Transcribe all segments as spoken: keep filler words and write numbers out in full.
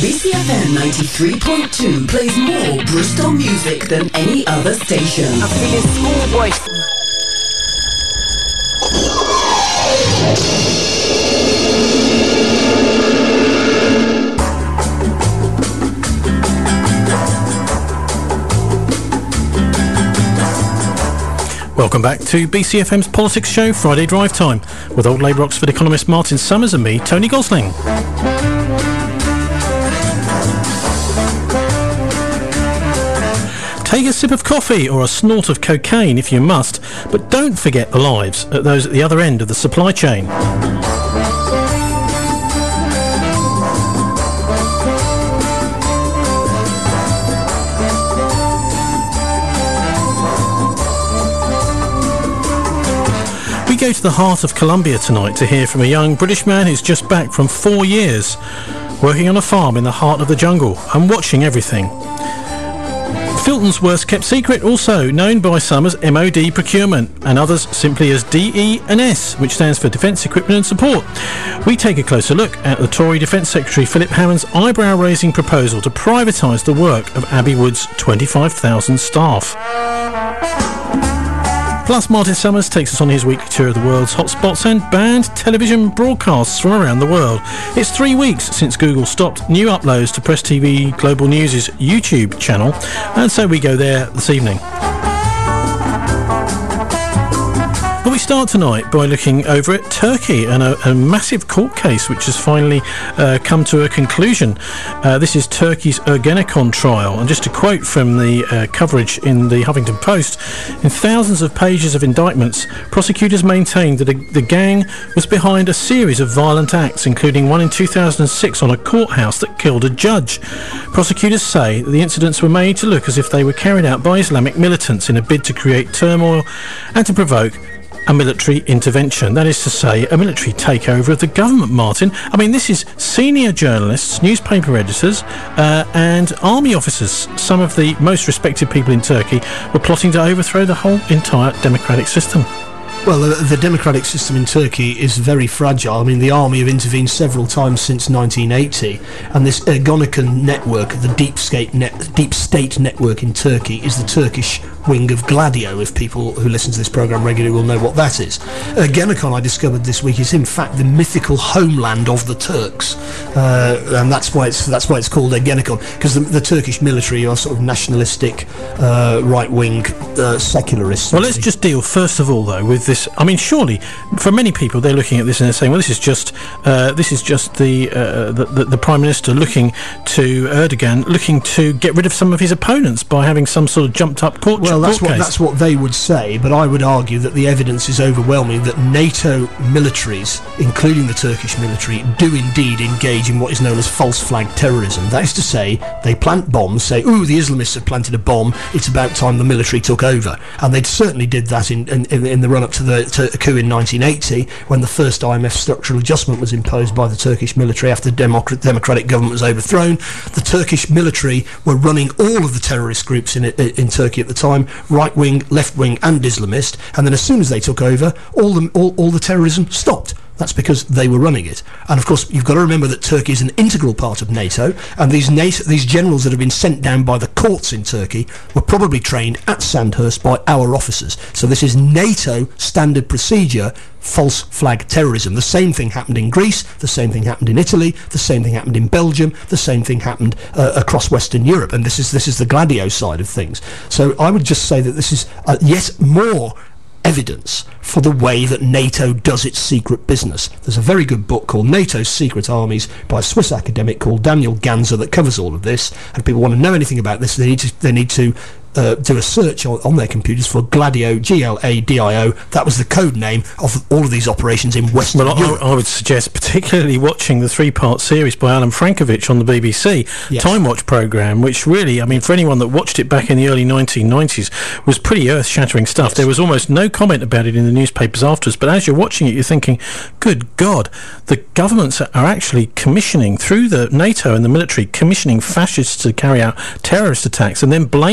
B C F M ninety-three point two plays more Bristol music than any other station. I'm feeling schoolboy. Welcome back to B C F M's Politics Show, Friday Drive Time, with old Labour Oxford economist Martin Summers and me, Tony Gosling. Take a sip of coffee or a snort of cocaine if you must, but don't forget the lives of those at the other end of the supply chain. We go to the heart of Colombia tonight to hear from a young British man who's just back from four years working on a farm in the heart of the jungle and watching everything. Filton's worst kept secret, also known by some as M O D procurement and others simply as D E and S, which stands for Defence Equipment and Support. We take a closer look at the Tory Defence Secretary Philip Hammond's eyebrow-raising proposal to privatise the work of Abbey Wood's twenty-five thousand staff. Plus, Martin Summers takes us on his weekly tour of the world's hotspots and banned television broadcasts from around the world. It's three weeks since Google stopped new uploads to Press T V Global News' YouTube channel, and so we go there this evening. But we start tonight by looking over at Turkey and a, a massive court case which has finally uh, come to a conclusion. Uh, this is Turkey's Ergenekon trial, and just to quote from the uh, coverage in the Huffington Post, in thousands of pages of indictments, prosecutors maintained that a, the gang was behind a series of violent acts, including one in two thousand six on a courthouse that killed a judge. Prosecutors say that the incidents were made to look as if they were carried out by Islamic militants in a bid to create turmoil and to provoke a military intervention. That is to say, a military takeover of the government, Martin. I mean, this is senior journalists, newspaper editors, uh, and army officers. Some of the most respected people in Turkey were plotting to overthrow the whole entire democratic system. Well, the, the democratic system in Turkey is very fragile. I mean, the army have intervened several times since nineteen eighty, and this Ergenekon network, the deep state, net, deep state network in Turkey, is the Turkish wing of Gladio, if people who listen to this programme regularly will know what that is. Ergenekon, I discovered this week, is in fact the mythical homeland of the Turks, uh, and that's why it's that's why it's called Ergenekon, because the, the Turkish military are sort of nationalistic, uh, right-wing uh, secularists. Well, let's just deal first of all, though, with this. I mean, surely, for many people, they're looking at this and they're saying, well, this is just uh, this is just the, uh, the, the the Prime Minister looking to Erdogan, looking to get rid of some of his opponents by having some sort of jumped-up court Well, that's court what case. that's what they would say, but I would argue that the evidence is overwhelming that NATO militaries, including the Turkish military, do indeed engage in what is known as false flag terrorism. That is to say, they plant bombs, say, ooh, the Islamists have planted a bomb, it's about time the military took over. And they certainly did that in, in, in the run-up to the to coup in nineteen eighty, when the first I M F structural adjustment was imposed by the Turkish military after the Democrat, democratic government was overthrown. The Turkish military were running all of the terrorist groups in, in Turkey at the time, right-wing, left-wing and Islamist, and then as soon as they took over, all the, all, all the terrorism stopped. That's because they were running it. And of course, you've got to remember that Turkey is an integral part of NATO, and these NATO, these generals that have been sent down by the courts in Turkey were probably trained at Sandhurst by our officers. So this is NATO standard procedure, false flag terrorism. The same thing happened in Greece, the same thing happened in Italy, the same thing happened in Belgium, the same thing happened uh, across Western Europe, and this is this is the Gladio side of things. So I would just say that this is uh, yet more evidence for the way that NATO does its secret business. There's a very good book called NATO's Secret Armies by a Swiss academic called Daniel Ganser that covers all of this, and if people want to know anything about this, they need to they need to Uh, do a search on, on their computers for Gladio, G L A D I O. That was the code name of all of these operations in Western well, Europe. I, I would suggest particularly watching the three-part series by Alan Frankovich on the B B C, yes. Time Watch programme, which really, I mean, for anyone that watched it back in the early nineteen nineties, was pretty earth-shattering stuff. Yes. There was almost no comment about it in the newspapers afterwards, but as you're watching it, you're thinking, good God, the governments are actually commissioning, through the NATO and the military, commissioning fascists to carry out terrorist attacks and then blame them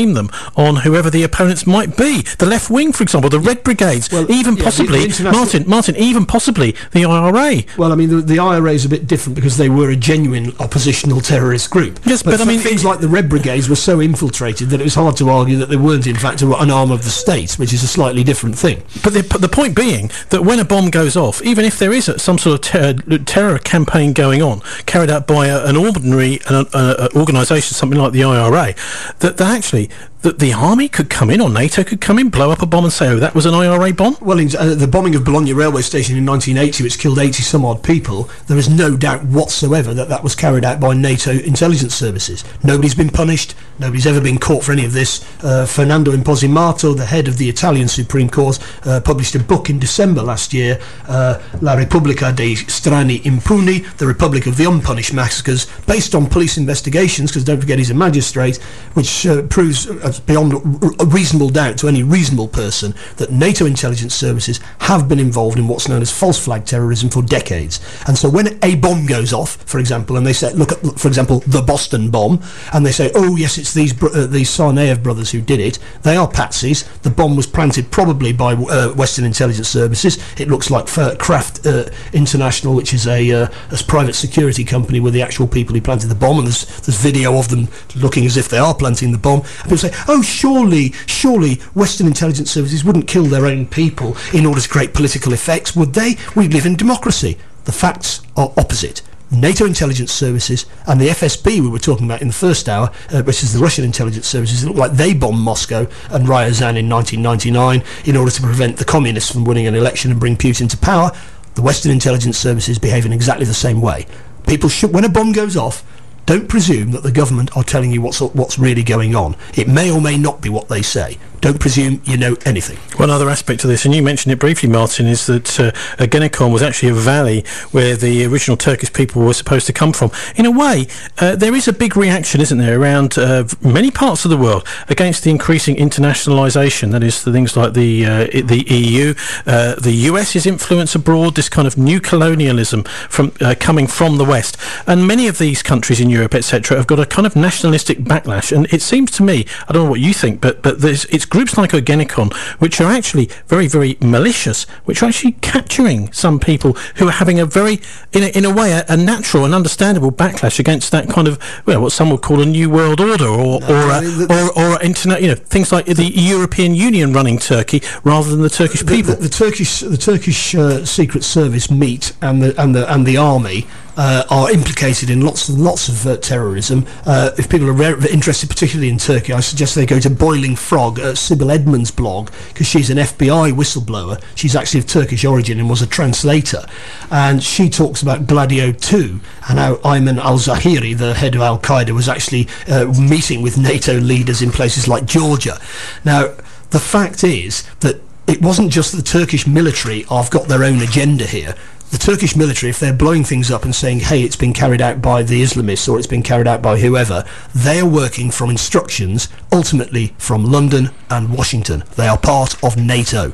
on whoever the opponents might be. The left wing, for example, the Red Brigades, well, even yeah, possibly, the, the Martin, Martin, even possibly the I R A. Well, I mean, the, the I R A is a bit different because they were a genuine oppositional terrorist group. Yes, but, but I mean... things like the Red Brigades were so infiltrated that it was hard to argue that they weren't, in fact, an arm of the state, which is a slightly different thing. But the, the point being that when a bomb goes off, even if there is a, some sort of ter- terror campaign going on, carried out by a, an ordinary an, uh, organisation, something like the I R A, that, that actually... that the army could come in, or NATO could come in, blow up a bomb and say, oh, that was an I R A bomb? Well, in, uh, the bombing of Bologna railway station in nineteen eighty, which killed eighty some odd people, there is no doubt whatsoever that that was carried out by NATO intelligence services. Nobody's been punished. Nobody's ever been caught for any of this. Uh, Fernando Imposimato, the head of the Italian Supreme Court, uh, published a book in December last year, uh, La Repubblica dei Strani Impuni, the Republic of the Unpunished Massacres, based on police investigations, because don't forget he's a magistrate, which uh, proves... Uh, beyond a reasonable doubt to any reasonable person that NATO intelligence services have been involved in what's known as false flag terrorism for decades. And so when a bomb goes off, for example, and they say, look at, for example, the Boston bomb, and they say, oh yes, it's these bro- uh, these Tsarnaev brothers who did it, they are patsies. The bomb was planted probably by uh, Western intelligence services. It looks like F- Kraft uh, International, which is a, uh, a private security company, were the actual people who planted the bomb, and there's, there's video of them looking as if they are planting the bomb. And people say, oh, surely, surely Western intelligence services wouldn't kill their own people in order to create political effects, would they? We live in democracy. The facts are opposite. NATO intelligence services and the F S B we were talking about in the first hour, uh, which is the Russian intelligence services, it looked like they bombed Moscow and Ryazan in nineteen ninety-nine in order to prevent the communists from winning an election and bring Putin to power. The Western intelligence services behave in exactly the same way. People should, when a bomb goes off, don't presume that the government are telling you what's what's really going on. It may or may not be what they say. Don't presume you know anything. One other aspect to this, and you mentioned it briefly, Martin, is that uh, Ergenekon was actually a valley where the original Turkish people were supposed to come from. In a way, uh, there is a big reaction, isn't there, around uh, many parts of the world against the increasing internationalisation. That is, the things like the uh, the E U, uh, the US's influence abroad, this kind of new colonialism from uh, coming from the West. And many of these countries in Europe, et cetera, have got a kind of nationalistic backlash. And it seems to me, I don't know what you think, but but there's, it's groups like Ergenekon, which are actually very, very malicious, which are actually capturing some people who are having a very, in a, in a way, a, a natural and understandable backlash against that kind of, well, what some would call a new world order, or no, or, a, the, the, or or internet, you know, things like the European Union running Turkey rather than the Turkish people. The, the, the Turkish, the Turkish uh, Secret Service, M E T, and the and the and the army. Uh, are implicated in lots and lots of uh, terrorism. Uh, if people are re- interested particularly in Turkey, I suggest they go to Boiling Frog, uh, Sybil Edmonds' blog, because she's an F B I whistleblower. She's actually of Turkish origin and was a translator. And she talks about Gladio two and how Ayman al-Zawahiri, the head of Al-Qaeda, was actually uh, meeting with NATO leaders in places like Georgia. Now, the fact is that it wasn't just the Turkish military have got their own agenda here. The Turkish military, if they're blowing things up and saying, hey, it's been carried out by the Islamists or it's been carried out by whoever, they are working from instructions, ultimately from London and Washington. They are part of NATO.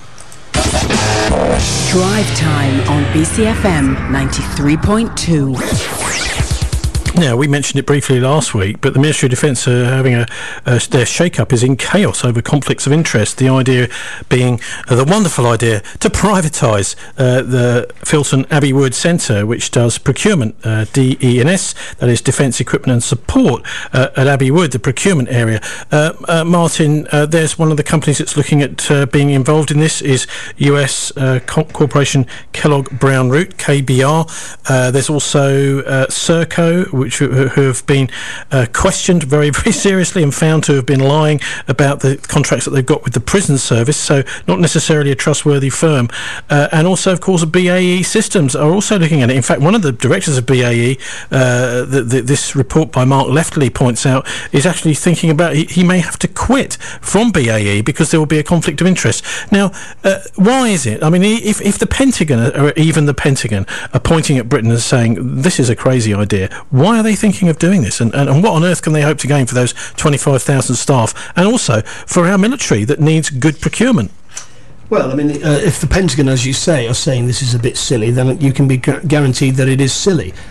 Drive Time on B C F M ninety-three point two. Now, we mentioned it briefly last week, but the Ministry of Defence are having a, a their shake-up is in chaos over conflicts of interest. The idea being uh, the wonderful idea to privatise uh, the Filton Abbey Wood Centre, which does procurement, uh, D E N S, that is Defence Equipment and Support uh, at Abbey Wood, the procurement area. Uh, uh, Martin, uh, there's one of the companies that's looking at uh, being involved in this is U S uh, co- Corporation Kellogg Brown Root, K B R. Uh, there's also uh, Serco, which who have been uh, questioned very, very seriously and found to have been lying about the contracts that they've got with the prison service, so not necessarily a trustworthy firm. Uh, and also, of course, B A E Systems are also looking at it. In fact, one of the directors of B A E, uh, the, the, this report by Mark Leftley points out, is actually thinking about he, he may have to quit from B A E because there will be a conflict of interest. Now, uh, why is it? I mean, if, if the Pentagon, or even the Pentagon, are pointing at Britain and saying, this is a crazy idea, why are they thinking of doing this? And, and, and what on earth can they hope to gain for those twenty-five thousand staff, and also for our military that needs good procurement? Well, I mean, uh, if the Pentagon, as you say, are saying this is a bit silly, then you can be gu- guaranteed that it is silly. I mean,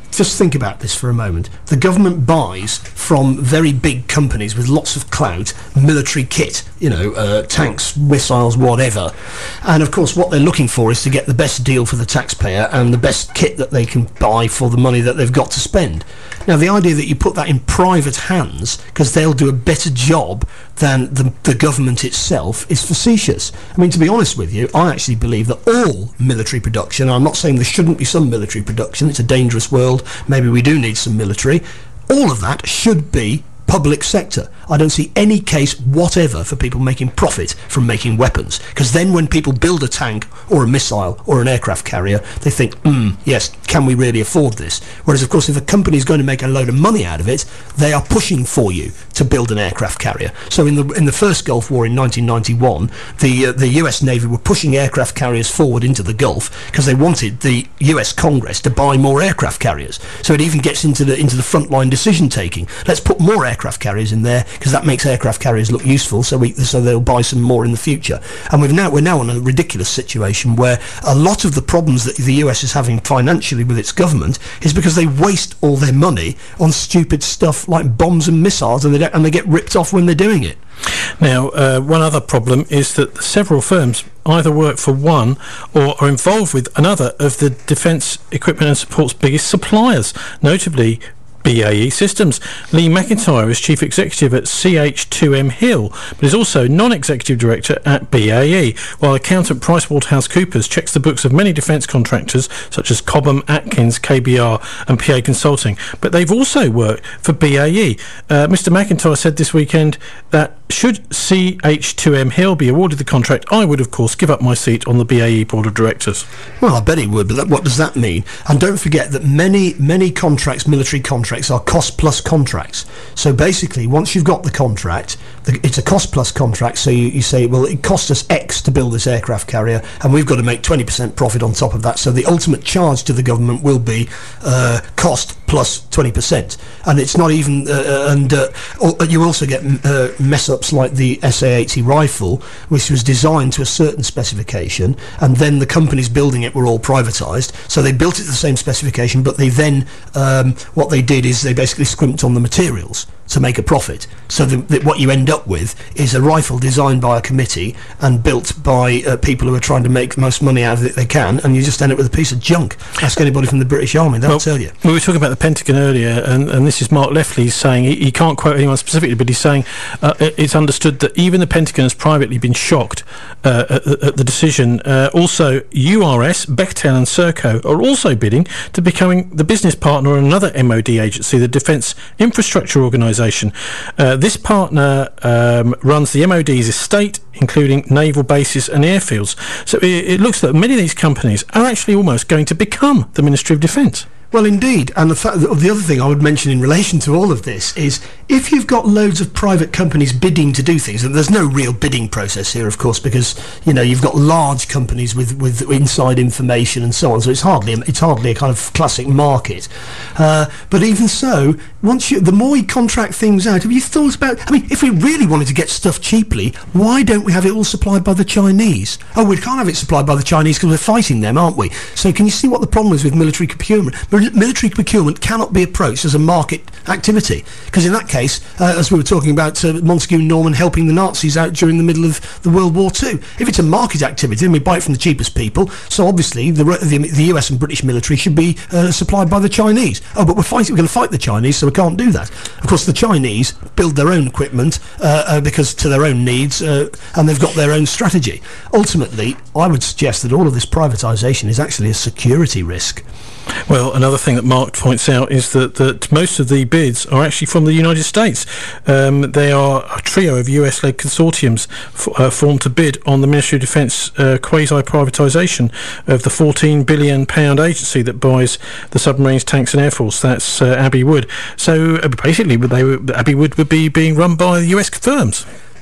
just think about this for a moment. The government buys from very big companies with lots of clout military kit, you know, uh, tanks, missiles, whatever. And of course, what they're looking for is to get the best deal for the taxpayer and the best kit that they can buy for the money that they've got to spend. Now, the idea that you put that in private hands because they'll do a better job than the, the government itself is facetious. I mean, to be honest with you, I actually believe that all military production, I'm not saying there shouldn't be some military production, it's a dangerous world, maybe we do need some military, all of that should be public sector. I don't see any case whatever for people making profit from making weapons, because then when people build a tank or a missile or an aircraft carrier, they think, hmm, yes, can we really afford this? Whereas, of course, if a company is going to make a load of money out of it, they are pushing for you to build an aircraft carrier. So in the in the first Gulf War in nineteen ninety-one, the uh, the U S Navy were pushing aircraft carriers forward into the Gulf because they wanted the U S Congress to buy more aircraft carriers. So it even gets into the into the frontline decision taking. Let's put more aircraft carriers in there because that makes aircraft carriers look useful. So we so they'll buy some more in the future. And we've now we're now in a ridiculous situation where a lot of the problems that the U S is having financially with its government is because they waste all their money on stupid stuff like bombs and missiles, and they don't, and they get ripped off when they're doing it. Now, uh, one other problem is that several firms either work for one or are involved with another of the defence equipment and support's biggest suppliers, notably B A E Systems. Lee McIntyre is Chief Executive at C H two M Hill, but is also Non-Executive Director at B A E, while accountant PricewaterhouseCoopers checks the books of many defence contractors such as Cobham, Atkins, K B R and P A Consulting. But they've also worked for B A E. Uh, Mr McIntyre said this weekend that should C H two M Hill be awarded the contract, I would, of course, give up my seat on the B A E Board of Directors. Well, I bet he would, but that, what does that mean? And don't forget that many, many contracts, military contracts, are cost-plus contracts. So basically, once you've got the contract, the, it's a cost-plus contract, so you, you say, well, it cost us X to build this aircraft carrier, and we've got to make twenty percent profit on top of that, so the ultimate charge to the government will be uh, cost plus twenty percent. And it's not even... Uh, and uh, you also get uh, mess-ups like the S A eighty rifle, which was designed to a certain specification, and then the companies building it were all privatised, so they built it to the same specification, but they then... Um, what they did is they basically scrimped on the materials to make a profit. So the, the, what you end up with is a rifle designed by a committee and built by uh, people who are trying to make the most money out of it they can, and you just end up with a piece of junk. Ask anybody from the British Army, they'll well, tell you. We were talking about the Pentagon earlier, and, and this is Mark Leffley saying, he, he can't quote anyone specifically, but he's saying uh, it's understood that even the Pentagon has privately been shocked uh, at, at the decision. Uh, also, U R S, Bechtel and Serco are also bidding to becoming the business partner of another M O D agency, the Defence Infrastructure Organisation. Uh, this partner um, runs the M O D's estate, including naval bases and airfields. So it, it looks that many of these companies are actually almost going to become the Ministry of Defence. Well, indeed, and the, fa- the other thing I would mention in relation to all of this is if you've got loads of private companies bidding to do things, and there's no real bidding process here, of course, because you know you've got large companies with, with inside information and so on, so it's hardly it's hardly a kind of classic market. Uh, but even so, once you the more you contract things out, have you thought about? I mean, if we really wanted to get stuff cheaply, why don't we have it all supplied by the Chinese? Oh, we can't have it supplied by the Chinese because we're fighting them, aren't we? So can you see what the problem is with military procurement? Military procurement cannot be approached as a market activity, because in that case, uh, as we were talking about uh, Montague Norman helping the Nazis out during the middle of the World War Two, if it's a market activity, then we buy it from the cheapest people, so obviously the the, the U S and British military should be uh, supplied by the Chinese. Oh, but we're fighting, we're going to fight the Chinese, so we can't do that. Of course, the Chinese build their own equipment uh, uh, because to their own needs, uh, and they've got their own strategy. Ultimately, I would suggest that all of this privatisation is actually a security risk. Well, another thing that Mark points out is that, that most of the bids are actually from the United States. Um, they are a trio of U S-led consortiums f- uh, formed to bid on the Ministry of Defence uh, quasi-privatisation of the fourteen billion pounds agency that buys the submarines, tanks and air force. That's uh, Abbey Wood. So uh, basically, they were, Abbey Wood would be being run by U S firms.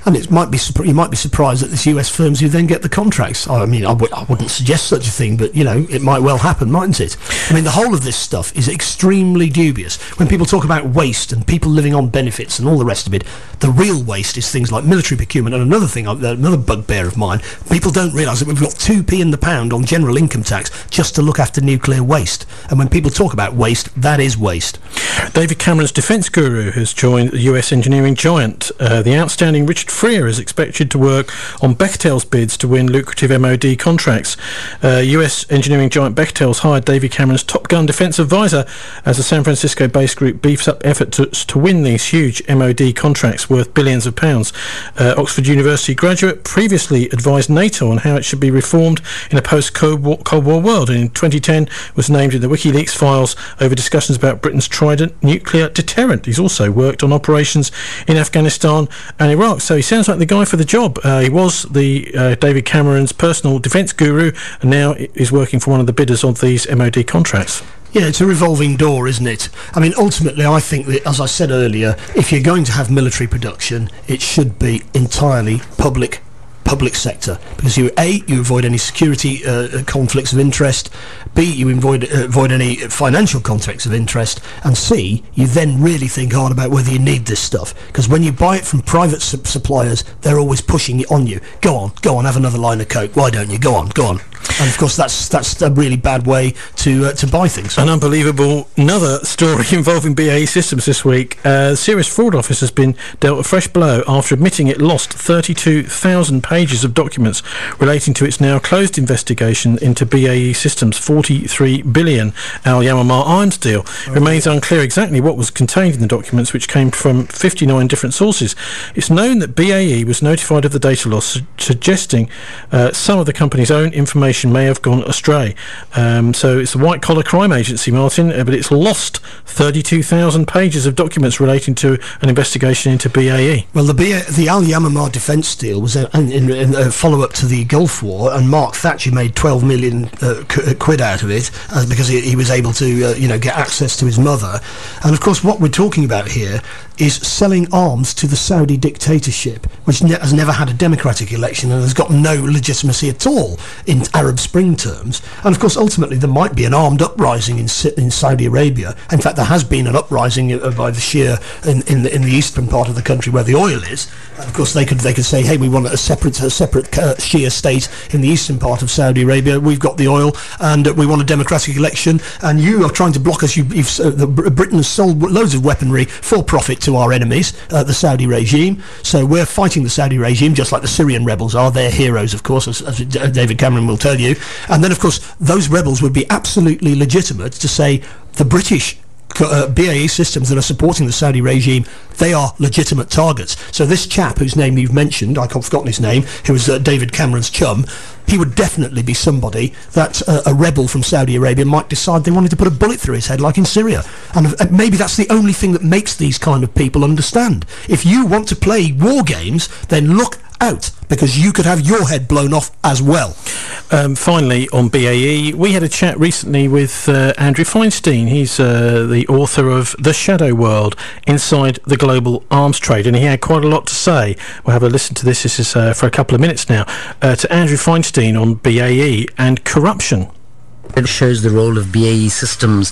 And it might be surp- you might be surprised that it's U S firms who then get the contracts. I mean, I, w- I wouldn't suggest such a thing, but, you know, it might well happen, mightn't it? I mean, the whole of this stuff is extremely dubious. When people talk about waste and people living on benefits and all the rest of it, the real waste is things like military procurement. And another thing, another bugbear of mine, people don't realise that we've got two p in the pound on general income tax just to look after nuclear waste. And when people talk about waste, that is waste. David Cameron's defence guru has joined the U S engineering giant. Uh, the outstanding Richard Freer is expected to work on Bechtel's bids to win lucrative M O D contracts. Uh, U S engineering giant Bechtel's hired David Cameron's Top Gun defence advisor as the San Francisco-based group beefs up efforts to, to win these huge M O D contracts worth billions of pounds. Uh, Oxford University graduate previously advised NATO on how it should be reformed in a post-Cold War, Cold War world, and in twenty ten was named in the WikiLeaks files over discussions about Britain's Trident nuclear deterrent. He's also worked on operations in Afghanistan and Iraq, so he sounds like the guy for the job. Uh, he was the uh, David Cameron's personal defence guru, and now is working for one of the bidders on these M O D contracts. Yeah, it's a revolving door, isn't it? I mean, ultimately, I think that, as I said earlier, if you're going to have military production, it should be entirely public public sector, because you a you avoid any security uh, conflicts of interest, b you avoid uh, avoid any financial conflicts of interest, and c you then really think hard about whether you need this stuff, because when you buy it from private su- suppliers, they're always pushing it on you. Go on, go on, have another line of coke. Why don't you? Go on, go on. And of course, that's that's a really bad way to uh, to buy things. An unbelievable another story involving B A E Systems this week. Uh, the Serious Fraud Office has been dealt a fresh blow after admitting it lost thirty-two thousand pages of documents relating to its now closed investigation into B A E Systems' forty-three billion Al Yamamah arms deal. It remains unclear exactly what was contained in the documents, which came from fifty-nine different sources. It's known that B A E was notified of the data loss, su- suggesting uh, some of the company's own information may have gone astray. Um, so it's a white-collar crime agency, Martin, uh, but it's lost thirty-two thousand pages of documents relating to an investigation into B A E. Well, the B A, the Al Yamamah defence deal was a, in, in, in a follow-up to the Gulf War, and Mark Thatcher made twelve million uh, qu- quid out of it uh, because he, he was able to, uh, you know, get access to his mother. And of course, what we're talking about here is selling arms to the Saudi dictatorship, which ne- has never had a democratic election and has got no legitimacy at all in Arab Spring terms. And of course, ultimately, there might be an armed uprising in, in Saudi Arabia. In fact, there has been an uprising uh, by the Shia in, in, the, in the eastern part of the country where the oil is. And of course, they could they could say, hey, we want a separate a separate uh, Shia state in the eastern part of Saudi Arabia. We've got the oil, and uh, we want a democratic election. And you are trying to block us. You, you've, uh, the, Britain has sold loads of weaponry for profit to our enemies, uh, the Saudi regime. So we're fighting the Saudi regime, just like the Syrian rebels are. They're heroes, of course, as, as David Cameron will tell you. And then, of course, those rebels would be absolutely legitimate to say the British Uh, B A E Systems that are supporting the Saudi regime, they are legitimate targets. So this chap, whose name you've mentioned, I've forgotten his name, who was uh, David Cameron's chum, he would definitely be somebody that uh, a rebel from Saudi Arabia might decide they wanted to put a bullet through his head, like in Syria. And uh, maybe that's the only thing that makes these kind of people understand. If you want to play war games, then look out, because you could have your head blown off as well. Um, finally, on B A E, we had a chat recently with uh, Andrew Feinstein. He's uh, the author of The Shadow World, Inside the Global Arms Trade, and he had quite a lot to say. We'll have a listen to this. This is uh, for a couple of minutes now, uh, to Andrew Feinstein on B A E and corruption. It shows the role of B A E Systems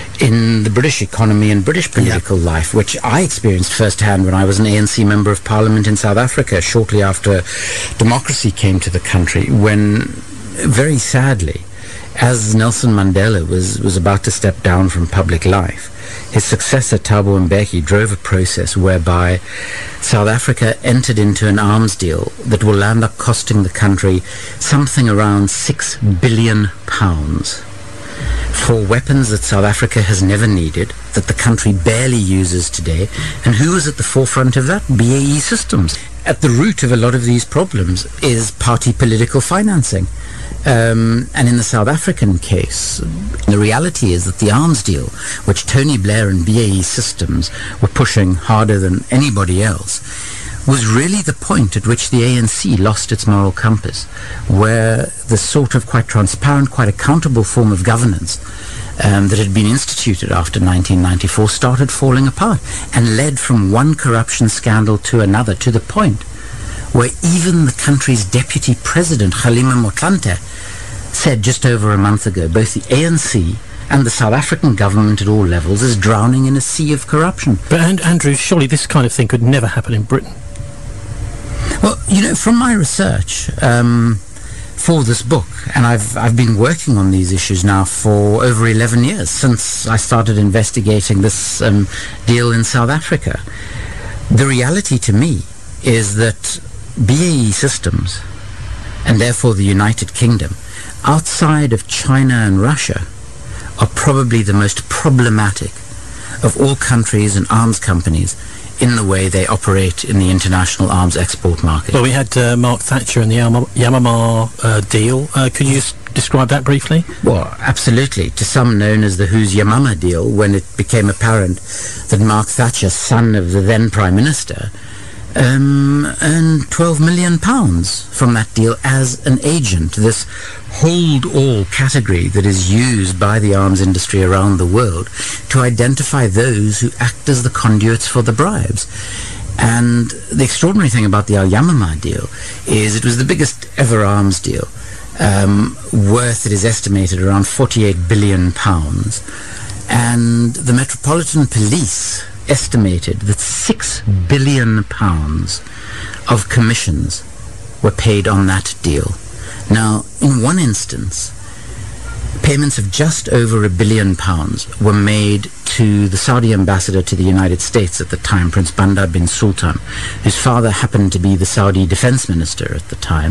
in the British economy and British political yeah. life, which I experienced firsthand when I was an A N C Member of Parliament in South Africa shortly after democracy came to the country, when, very sadly, as Nelson Mandela was, was about to step down from public life, his successor, Thabo Mbeki, drove a process whereby South Africa entered into an arms deal that will land up costing the country something around six billion pounds for weapons that South Africa has never needed, that the country barely uses today. And who was at the forefront of that? B A E Systems. At the root of a lot of these problems is party political financing. Um, and in the South African case, the reality is that the arms deal, which Tony Blair and B A E Systems were pushing harder than anybody else, was really the point at which the A N C lost its moral compass, where the sort of quite transparent, quite accountable form of governance um, that had been instituted after nineteen ninety-four started falling apart and led from one corruption scandal to another, to the point where even the country's deputy president, Kgalema Motlanthe, said just over a month ago, both the A N C and the South African government at all levels is drowning in a sea of corruption. But, and, Andrew, surely this kind of thing could never happen in Britain. Well, you know, from my research um, for this book, and I've I've been working on these issues now for over eleven years, since I started investigating this um, deal in South Africa. The reality to me is that B A E Systems, and therefore the United Kingdom, outside of China and Russia, are probably the most problematic of all countries and arms companies in the way they operate in the international arms export market. Well, we had uh, Mark Thatcher and the Yam- Yamama uh, deal. Uh, could you s- describe that briefly? Well, absolutely. To some known as the Who's Yamama deal, when it became apparent that Mark Thatcher, son of the then Prime Minister, um, earned twelve million pounds from that deal as an agent, this hold-all category that is used by the arms industry around the world to identify those who act as the conduits for the bribes. And the extraordinary thing about the Al Yamama deal is it was the biggest ever arms deal, um, worth, it is estimated, around forty-eight billion pounds. And the Metropolitan Police estimated that six billion pounds of commissions were paid on that deal. Now, in one instance, payments of just over a billion pounds were made to the Saudi ambassador to the United States at the time, Prince Bandar bin Sultan, whose father happened to be the Saudi defense minister at the time.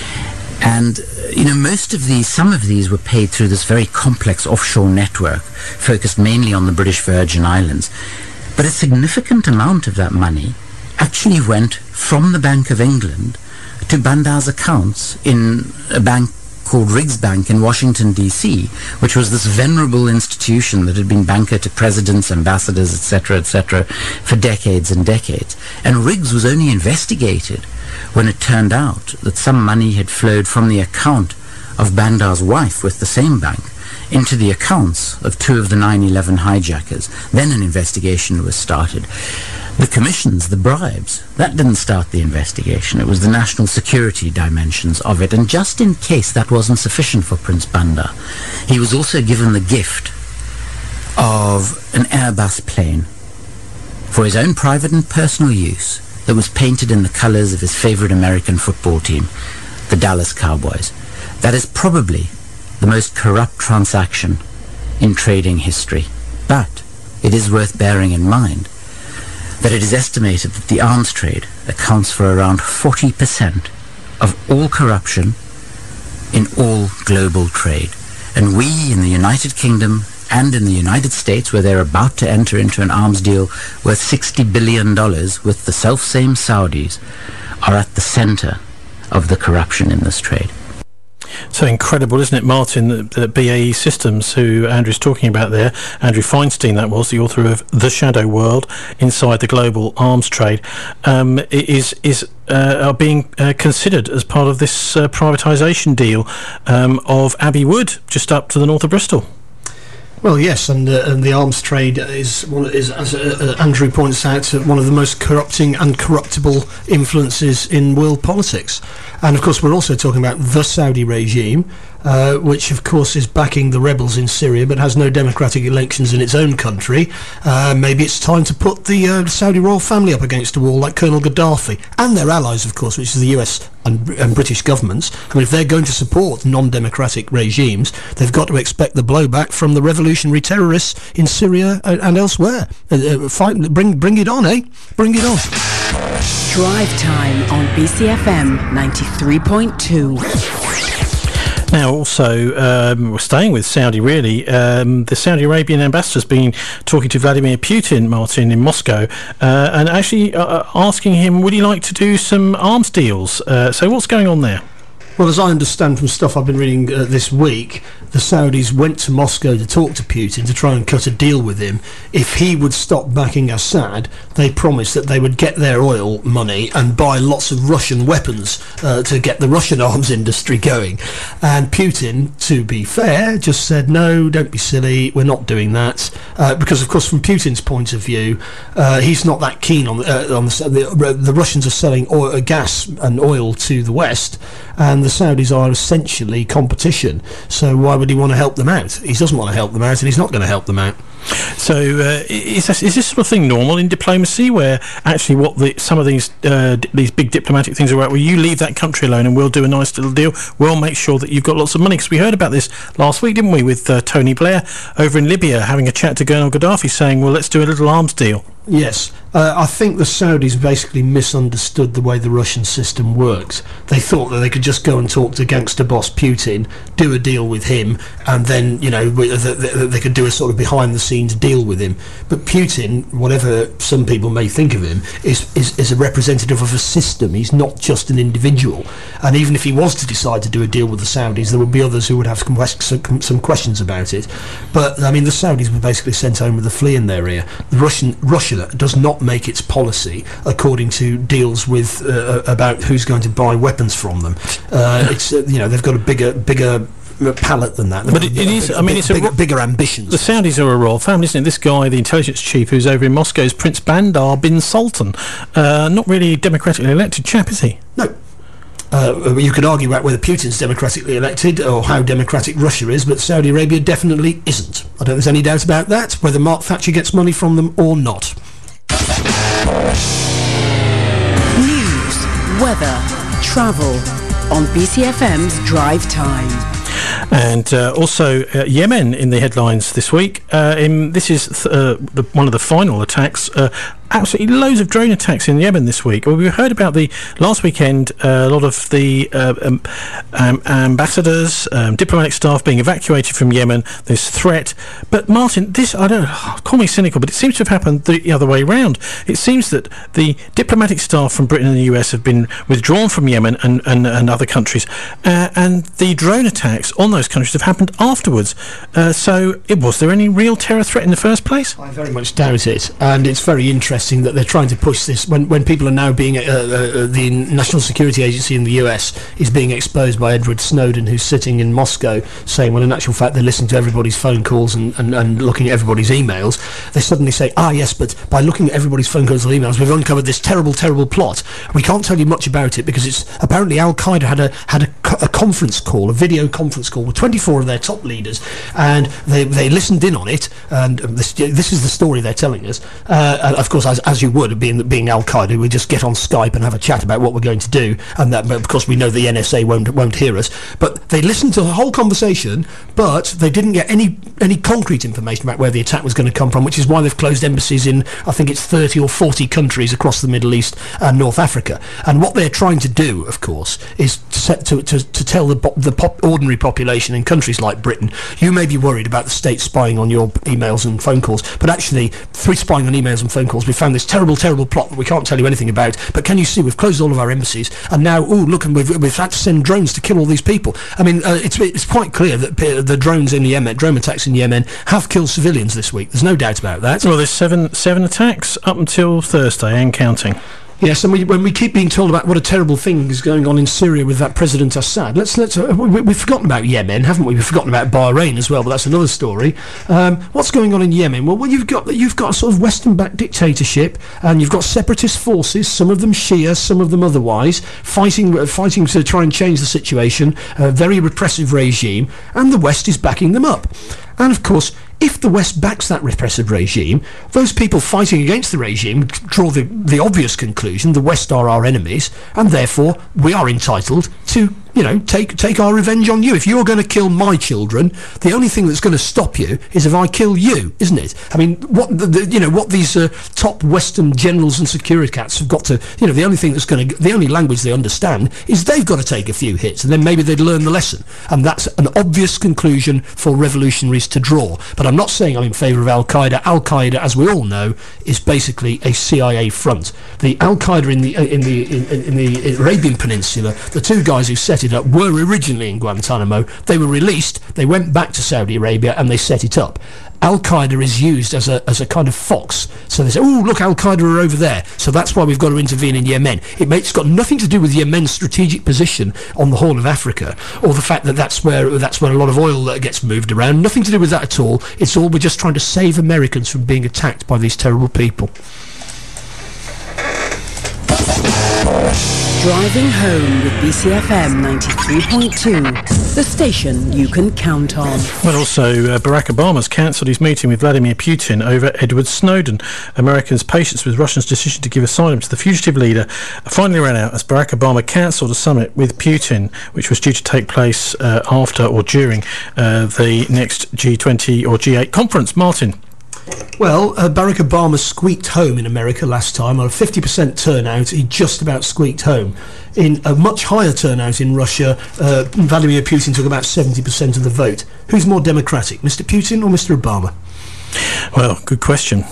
And, you know, most of these, some of these were paid through this very complex offshore network focused mainly on the British Virgin Islands. But a significant amount of that money actually went from the Bank of England to Bandar's accounts in a bank called Riggs Bank in Washington, D C, which was this venerable institution that had been banker to presidents, ambassadors, et cetera, et cetera, for decades and decades. And Riggs was only investigated when it turned out that some money had flowed from the account of Bandar's wife with the same bank into the accounts of two of the nine eleven hijackers. Then an investigation was started. The commissions, the bribes, that didn't start the investigation. It was the national security dimensions of it. And just in case that wasn't sufficient for Prince Bandar, he was also given the gift of an Airbus plane for his own private and personal use that was painted in the colors of his favorite American football team, the Dallas Cowboys. That is probably the most corrupt transaction in trading history. But it is worth bearing in mind that it is estimated that the arms trade accounts for around forty percent of all corruption in all global trade. And we in the United Kingdom and in the United States, where they're about to enter into an arms deal worth sixty billion dollars with the self-same Saudis, are at the center of the corruption in this trade. So incredible, isn't it, Martin, that, that B A E Systems, who Andrew's talking about there, Andrew Feinstein, that was, the author of The Shadow World, Inside the Global Arms Trade, um, is is uh, are being uh, considered as part of this uh, privatisation deal um, of Abbey Wood, just up to the north of Bristol. Well, yes, and, uh, and the arms trade is, one, is as uh, Andrew points out, uh, one of the most corrupting and corruptible influences in world politics. And, of course, we're also talking about the Saudi regime, uh, which, of course, is backing the rebels in Syria, but has no democratic elections in its own country. Uh, maybe it's time to put the uh, Saudi royal family up against a wall, like Colonel Gaddafi, and their allies, of course, which is the U S and, and British governments. I mean, if they're going to support non-democratic regimes, they've got to expect the blowback from the revolutionary terrorists in Syria and, and elsewhere. Uh, uh, fight, bring, bring it on, eh? Bring it on. Drive Time on B C F M ninety-three point two. Now, also, um, we're staying with Saudi, really. Um, the Saudi Arabian ambassador's been talking to Vladimir Putin, Martin, in Moscow, uh, and actually uh, asking him, would he like to do some arms deals? Uh, so what's going on there? Well, as I understand from stuff I've been reading uh, this week, the Saudis went to Moscow to talk to Putin to try and cut a deal with him. If he would stop backing Assad, they promised that they would get their oil money and buy lots of Russian weapons uh, to get the Russian arms industry going. And Putin, to be fair, just said, no, don't be silly, we're not doing that. Uh, because, of course, from Putin's point of view, uh, he's not that keen on, uh, on the, the... The Russians are selling oil, uh, gas and oil to the West, and the Saudis are essentially competition. So why would he want to help them out? He doesn't want to help them out, and he's not going to help them out. So uh, is, this, is this sort of thing normal in diplomacy, where actually what the, some of these uh, d- these big diplomatic things are about, where you leave that country alone and we'll do a nice little deal, we'll make sure that you've got lots of money? Because we heard about this last week, didn't we, with uh, Tony Blair over in Libya having a chat to Colonel Gaddafi saying, well, let's do a little arms deal. Yes. Uh, I think the Saudis basically misunderstood the way the Russian system works. They thought that they could just go and talk to gangster boss Putin, do a deal with him, and then, you know, they could do a sort of behind-the-scenes deal with him. But Putin, whatever some people may think of him, is, is, is a representative of a system. He's not just an individual. And even if he was to decide to do a deal with the Saudis, there would be others who would have some, some questions about it. But, I mean, the Saudis were basically sent home with a flea in their ear. The Russian... Russia does not make its policy according to deals with uh, about who's going to buy weapons from them. Uh, it's uh, you know, they've got a bigger bigger palette than that. But it, it is. Big, I mean, it's bigger, a, bigger ambitions. The Saudis are a royal family, isn't it? This guy, the intelligence chief, who's over in Moscow, is Prince Bandar bin Sultan. Uh, not really a democratically elected chap, is he? No. Uh, you could argue about whether Putin's democratically elected or how democratic Russia is, but Saudi Arabia definitely isn't. I don't think there's any doubt about that, whether Mark Thatcher gets money from them or not. News, weather, travel on B C F M's Drive Time. And uh, also uh, Yemen in the headlines this week. Uh, in, this is th- uh, the, one of the final attacks. Uh, absolutely loads of drone attacks in Yemen this week. Well, we heard about the last weekend, uh, a lot of the uh, um, um, ambassadors, um, diplomatic staff being evacuated from Yemen. This threat. But Martin, this, I don't know, call me cynical, but it seems to have happened the other way round. It seems that the diplomatic staff from Britain and the U S have been withdrawn from Yemen and, and, and other countries. Uh, and the drone attacks on those countries have happened afterwards. Uh, so it, was there any real terror threat in the first place? I very much doubt it. And it's very interesting that they're trying to push this when, when people are now being uh, uh, the National Security Agency in the U S is being exposed by Edward Snowden, who's sitting in Moscow saying, well, in actual fact they're listening to everybody's phone calls and, and, and looking at everybody's emails. They suddenly say, ah yes, but by looking at everybody's phone calls and emails we've uncovered this terrible terrible plot. We can't tell you much about it because it's apparently Al-Qaeda had a had a, a conference call, a video conference call with twenty-four of their top leaders, and they, they listened in on it, and this, this is the story they're telling us. Uh, of course, as, as you would, being being Al-Qaeda, we just get on Skype and have a chat about what we're going to do, and that, of course, we know the N S A won't won't hear us. But they listened to the whole conversation, but they didn't get any any concrete information about where the attack was going to come from, which is why they've closed embassies in, I think it's thirty or forty countries across the Middle East and North Africa. And what they're trying to do, of course, is to set, to, to, to tell the, the pop, ordinary population in countries like Britain, you may be worried about the state spying on your emails and phone calls, but actually, through spying on emails and phone calls, we found this terrible, terrible plot that we can't tell you anything about. But can you see, we've closed all of our embassies, and now, oh, look, and we've, we've had to send drones to kill all these people. I mean, uh, it's it's quite clear that uh, the drones in Yemen, drone attacks in Yemen, have killed civilians this week. There's no doubt about that. Well, there's seven seven attacks up until Thursday and counting. Yes, and we, when we keep being told about what a terrible thing is going on in Syria with that President Assad, let's let's uh, we, we've forgotten about Yemen, haven't we? We've forgotten about Bahrain as well, but that's another story. Um, what's going on in Yemen? Well, well, you've got you've got a sort of Western-backed dictatorship, and you've got separatist forces, some of them Shia, some of them otherwise, fighting uh, fighting to try and change the situation. A very repressive regime, and the West is backing them up. And of course, if the West backs that repressive regime, those people fighting against the regime draw the, the obvious conclusion the West are our enemies, and therefore we are entitled to, you know, take take our revenge on you. If you're going to kill my children, the only thing that's going to stop you is if I kill you, isn't it? I mean, what the, the you know what these uh, top Western generals and securicats have got to, you know, the only thing that's going to, the only language they understand is they've got to take a few hits, and then maybe they'd learn the lesson. And that's an obvious conclusion for revolutionaries to draw. But I'm not saying I'm in favour of Al-Qaeda. Al-Qaeda, as we all know, is basically a C I A front. The Al-Qaeda in the uh, in the in, in the Arabian Peninsula, the two guys who set set it up were originally in Guantanamo. They were released, they went back to Saudi Arabia and they set it up. Al-Qaeda is used as a as a kind of fox. So they say, oh, look, Al-Qaeda are over there. So that's why we've got to intervene in Yemen. It may, it's got nothing to do with Yemen's strategic position on the Horn of Africa, or the fact that that's where that's where a lot of oil uh, gets moved around. Nothing to do with that at all. It's all we're just trying to save Americans from being attacked by these terrible people. Driving home with B C F M ninety-three point two, the station you can count on. Well, also, uh, Barack Obama's cancelled his meeting with Vladimir Putin over Edward Snowden. Americans' patience with Russia's decision to give asylum to the fugitive leader finally ran out as Barack Obama cancelled a summit with Putin, which was due to take place uh, after or during uh, the next G twenty or G eight conference. Martin. Well, uh, Barack Obama squeaked home in America last time. On a fifty percent turnout, he just about squeaked home. In a much higher turnout in Russia, uh, Vladimir Putin took about seventy percent of the vote. Who's more democratic, Mister Putin or Mister Obama? Well, good question.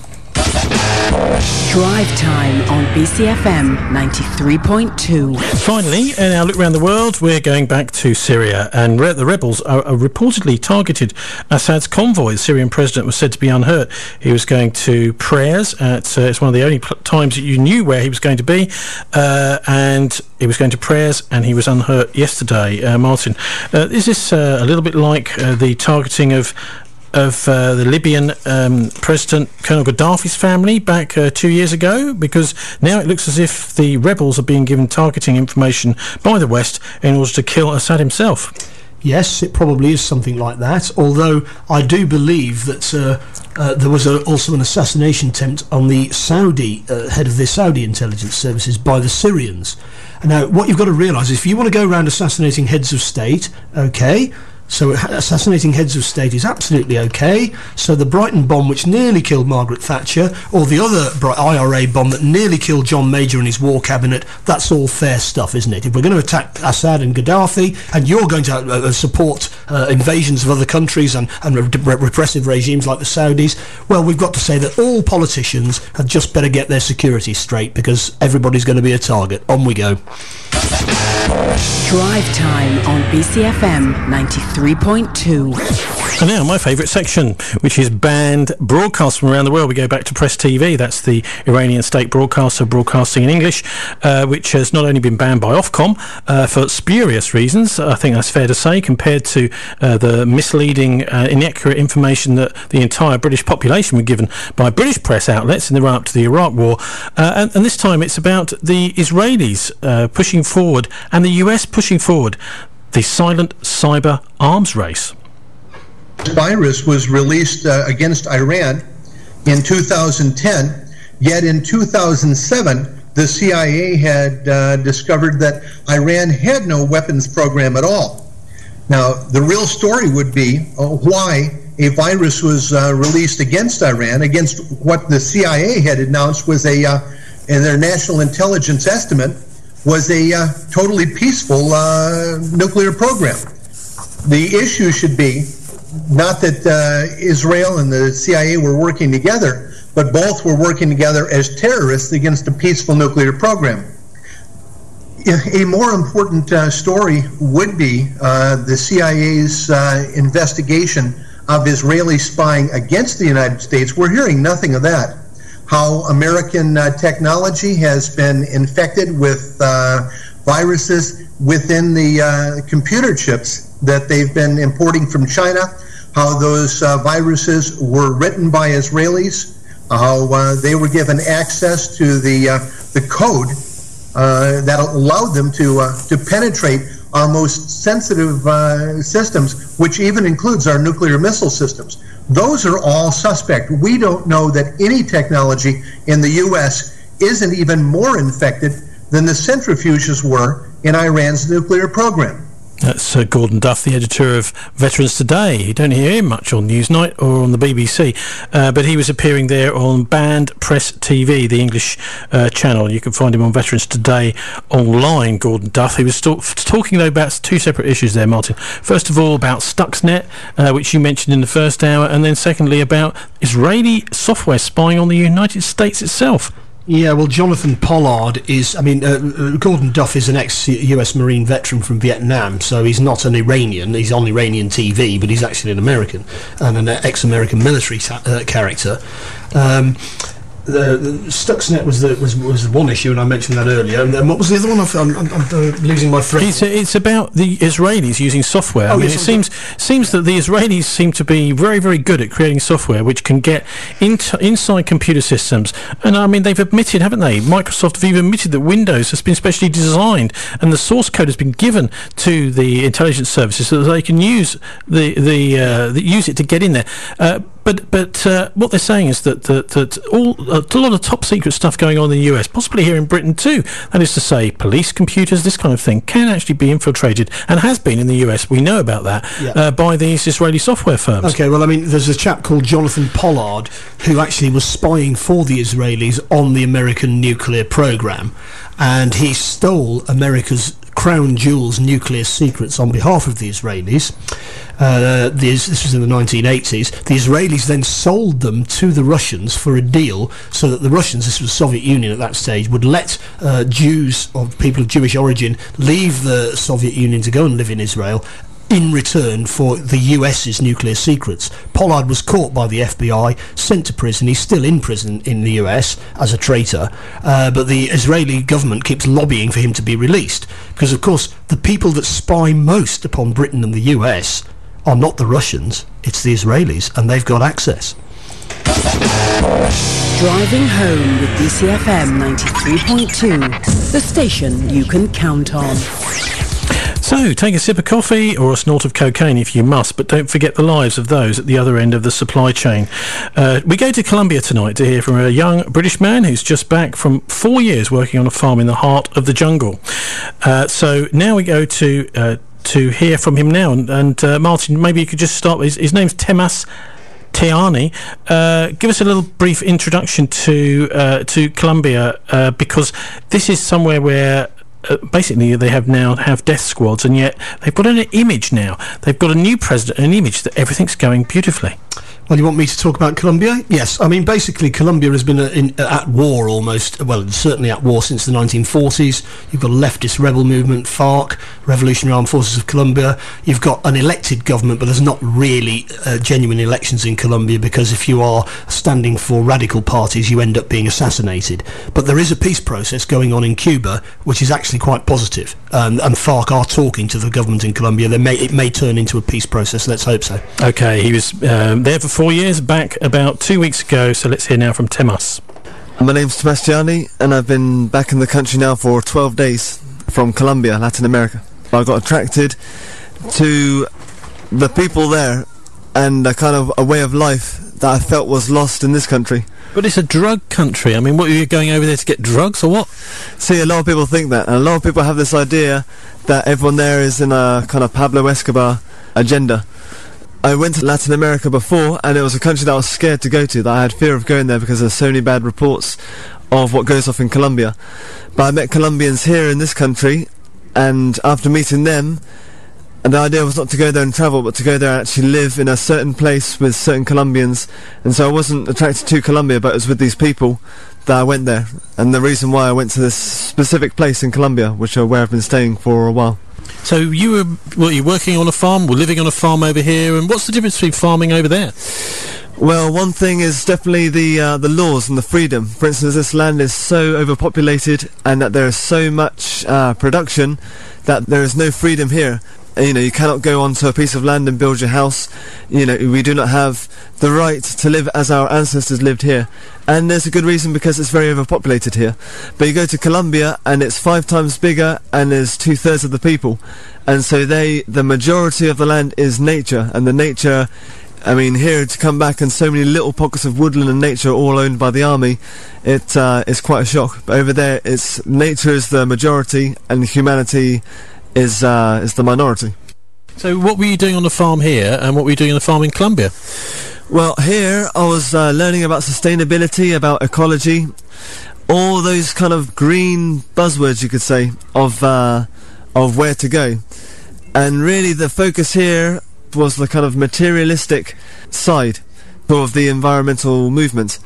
Drive Time on B C F M ninety-three point two. Finally, in our look around the world, we're going back to Syria, and re- the rebels are, are reportedly targeted Assad's convoy. The Syrian president was said to be unhurt. He was going to prayers at uh, it's one of the only pl- times that you knew where he was going to be, uh, and he was going to prayers, and he was unhurt yesterday. Uh, Martin, uh, is this uh, a little bit like uh, the targeting of of uh, the Libyan um, President Colonel Gaddafi's family back uh, two years ago? Because now it looks as if the rebels are being given targeting information by the West in order to kill Assad himself. Yes, it probably is something like that, although I do believe that uh, uh, there was a, also an assassination attempt on the Saudi uh, head of the Saudi intelligence services by the Syrians. Now, what you've got to realise is if you want to go around assassinating heads of state, okay, so assassinating heads of state is absolutely okay. So the Brighton bomb, which nearly killed Margaret Thatcher, or the other I R A bomb that nearly killed John Major and his war cabinet, that's all fair stuff, isn't it? If we're going to attack Assad and Gaddafi, and you're going to uh, support uh, invasions of other countries and, and re- repressive regimes like the Saudis, well, we've got to say that all politicians had just better get their security straight, because everybody's going to be a target. On we go. Drive Time on B C F M ninety-three point two. And now my favourite section, which is banned broadcasts from around the world. We go back to Press T V. That's the Iranian state broadcaster broadcasting in English, uh, which has not only been banned by Ofcom uh, for spurious reasons, I think that's fair to say, compared to uh, the misleading, uh, inaccurate information that the entire British population were given by British press outlets in the run-up to the Iraq War. Uh, and, and this time it's about the Israelis uh, pushing forward and the U S pushing forward the silent cyber arms race. This virus was released uh, against Iran in two thousand ten, yet in two thousand seven the C I A had uh, discovered that Iran had no weapons program at all. Now, the real story would be uh, why a virus was uh, released against Iran, against what the C I A had announced was a, uh, in their national intelligence estimate, was a uh, totally peaceful uh, nuclear program. The issue should be not that uh, Israel and the C I A were working together, but both were working together as terrorists against a peaceful nuclear program. A more important uh, story would be uh, the C I A's uh, investigation of Israeli spying against the United States. We're hearing nothing of that. How American uh, technology has been infected with uh, viruses within the uh, computer chips that they've been importing from China, how those uh, viruses were written by Israelis, how uh, they were given access to the uh, the code uh, that allowed them to uh, to penetrate our most sensitive uh, systems, which even includes our nuclear missile systems. Those are all suspect. We don't know that any technology in the U S isn't even more infected than the centrifuges were in Iran's nuclear program. That's uh, Gordon Duff, the editor of Veterans Today. You don't hear him much on Newsnight or on the B B C, uh, but he was appearing there on Banned Press T V, the English uh, channel. You can find him on Veterans Today online, Gordon Duff. He was st- talking, though, about two separate issues there, Martin. First of all, about Stuxnet, uh, which you mentioned in the first hour, and then secondly, about Israeli software spying on the United States itself. Yeah, well, Jonathan Pollard is, I mean, uh, Gordon Duff is an ex-U S Marine veteran from Vietnam, so he's not an Iranian, he's on Iranian T V, but he's actually an American, and an ex-American military ta- uh, character. Um, The, the Stuxnet was the was was one issue, and I mentioned that earlier. And then what was the other one? I'm, I'm, I'm uh, losing my thread. It's, it's about the Israelis using software. Oh, I mean, yes, it seems seems that the Israelis seem to be very very good at creating software which can get into, inside computer systems. And I mean, they've admitted, haven't they? Microsoft have even admitted that Windows has been specially designed, and the source code has been given to the intelligence services so that they can use the the, uh, the use it to get in there. Uh, But but uh, what they're saying is that that, that all uh, a lot of top secret stuff going on in the U S, possibly here in Britain too. That is to say, police computers, this kind of thing, can actually be infiltrated and has been in the U S. We know about that yeah. uh, by these Israeli software firms. Okay, well, I mean, there's a chap called Jonathan Pollard who actually was spying for the Israelis on the American nuclear program, and he stole America's crown jewels nuclear secrets on behalf of the Israelis. Uh, this, this was in the nineteen eighties. The Israelis then sold them to the Russians for a deal so that the Russians, this was the Soviet Union at that stage, would let uh, Jews or people of Jewish origin leave the Soviet Union to go and live in Israel in return for the US's nuclear secrets. Pollard was caught by the F B I, sent to prison. He's still in prison in the U S as a traitor, uh, but the Israeli government keeps lobbying for him to be released because, of course, the people that spy most upon Britain and the U S are not the Russians, it's the Israelis, and they've got access. Driving home with D C F M ninety-three point two, the station you can count on. So, take a sip of coffee or a snort of cocaine if you must, but don't forget the lives of those at the other end of the supply chain. Uh, we go to Colombia tonight to hear from a young British man who's just back from four years working on a farm in the heart of the jungle. Uh, so now we go to uh, to hear from him now. And, and uh, Martin, maybe you could just start. His, his name's Temas Teani. Uh, give us a little brief introduction to uh, to Colombia, uh, because this is somewhere where Uh, basically they have now have death squads, and yet they've got an image now. They've got a new president, an image that everything's going beautifully. Well, you want me to talk about Colombia? Yes. I mean, basically, Colombia has been uh, in, uh, at war almost, well, certainly at war since the nineteen forties. You've got a leftist rebel movement, FARC, Revolutionary Armed Forces of Colombia. You've got an elected government, but there's not really uh, genuine elections in Colombia, because if you are standing for radical parties, you end up being assassinated. But there is a peace process going on in Cuba, which is actually quite positive. Um, and FARC are talking to the government in Colombia. They may, it may turn into a peace process. Let's hope so. Okay, he was um, there for four years, back about two weeks ago, so let's hear now from Temas. My name's Temas Teani, and I've been back in the country now for twelve days from Colombia, Latin America. I got attracted to the people there and a kind of a way of life that I felt was lost in this country. But it's a drug country. I mean, what, are you going over there to get drugs or what? See, a lot of people think that, and a lot of people have this idea that everyone there is in a kind of Pablo Escobar agenda. I went to Latin America before, and it was a country that I was scared to go to, that I had fear of going there because there's so many bad reports of what goes off in Colombia. But I met Colombians here in this country, and after meeting them, and the idea was not to go there and travel, but to go there and actually live in a certain place with certain Colombians. And so I wasn't attracted to Colombia, but it was with these people that I went there. And the reason why I went to this specific place in Colombia, which is where I've been staying for a while. So you were, well, you're working on a farm, we're living on a farm over here, and what's the difference between farming over there? Well, one thing is definitely the uh, the laws and the freedom. For instance, this land is so overpopulated, and that there is so much uh, production that there is no freedom here. You know, you cannot go onto a piece of land and build your house. You know, we do not have the right to live as our ancestors lived here. And there's a good reason, because it's very overpopulated here. But you go to Colombia and it's five times bigger, and there's two-thirds of the people. And so they, the majority of the land is nature, and the nature, I mean, here to come back and so many little pockets of woodland and nature all owned by the army, it uh, is quite a shock. But over there, it's nature is the majority and humanity is uh, is the minority. So what were you doing on the farm here, and what were you doing on the farm in Colombia? Well, here I was uh, learning about sustainability, about ecology, all those kind of green buzzwords, you could say, of uh, of where to go. And really the focus here was the kind of materialistic side of the environmental movement.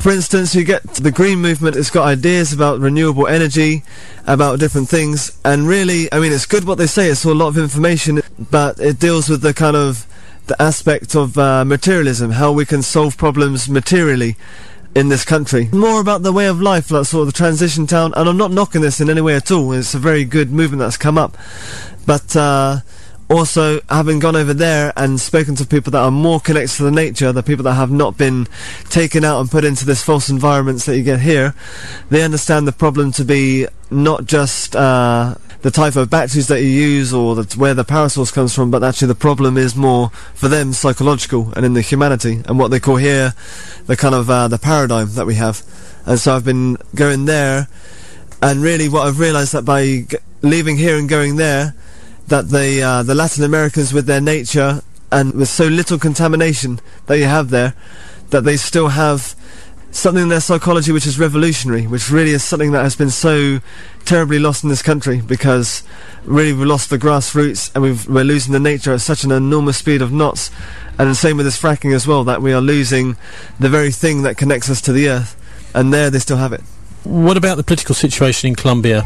For instance, you get the Green Movement has got ideas about renewable energy, about different things, and really, I mean, it's good what they say, it's a lot of information, but it deals with the kind of the aspect of uh, materialism, how we can solve problems materially in this country. More about the way of life, like sort of the transition town, and I'm not knocking this in any way at all, it's a very good movement that's come up, but uh, also having gone over there and spoken to people that are more connected to the nature, the people that have not been taken out and put into this false environments that you get here, they understand the problem to be not just uh, the type of batteries that you use or the, where the power source comes from, but actually the problem is more for them psychological and in the humanity and what they call here the kind of uh, the paradigm that we have. And so I've been going there, and really what I've realised that by g- leaving here and going there, that the uh, the Latin Americans with their nature and with so little contamination that you have there, that they still have something in their psychology which is revolutionary, which really is something that has been so terribly lost in this country, because really we've lost the grassroots and we've, we're losing the nature at such an enormous speed of knots. And the same with this fracking as well, that we are losing the very thing that connects us to the earth, and there they still have it. What about the political situation in Colombia?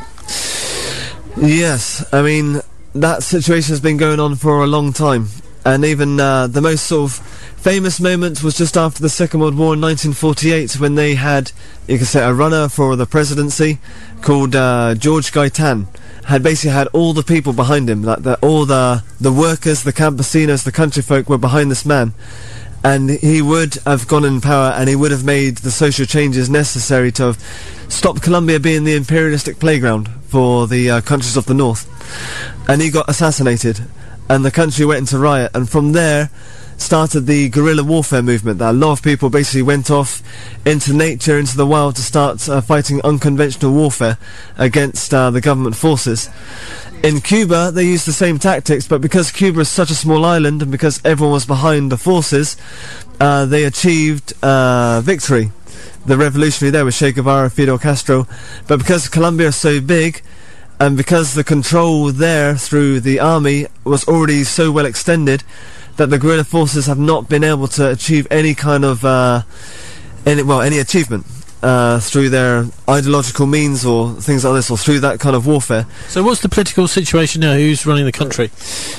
Yes, I mean, that situation has been going on for a long time, and even uh, the most sort of famous moment was just after the Second World War in nineteen forty-eight, when they had, you could say, a runner for the presidency called uh, George Gaitan. Had basically had all the people behind him, like the, all the the workers, the campesinos, the country folk were behind this man, and he would have gone in power and he would have made the social changes necessary to have stopped Colombia being the imperialistic playground for the uh, countries of the north. And he got assassinated, and the country went into riot, and from there started the guerrilla warfare movement, that a lot of people basically went off into nature, into the wild, to start uh, fighting unconventional warfare against uh, the government forces. In Cuba they used the same tactics, but because Cuba is such a small island and because everyone was behind the forces, uh, they achieved uh, victory. The revolutionary there was Che Guevara, Fidel Castro, but because Colombia is so big, and because the control there through the army was already so well extended, that the guerrilla forces have not been able to achieve any kind of uh, any well any achievement uh, through their ideological means or things like this, or through that kind of warfare. So what's the political situation now? Who's running the country?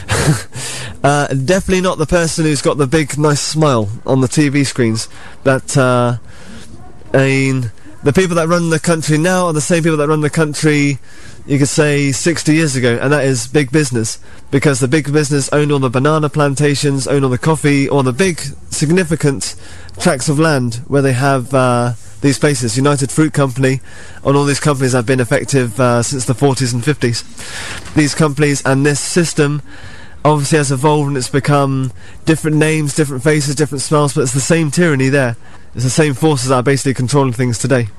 uh, definitely not the person who's got the big nice smile on the T V screens. That uh, I mean, the people that run the country now are the same people that run the country, you could say, sixty years ago, and that is big business, because the big business own all the banana plantations, own all the coffee, or the big significant tracts of land where they have uh, these places. United Fruit Company and all these companies have been effective uh, since the forties and fifties. These companies and this system obviously has evolved, and it's become different names, different faces, different smells, but it's the same tyranny there. It's the same forces that are basically controlling things today.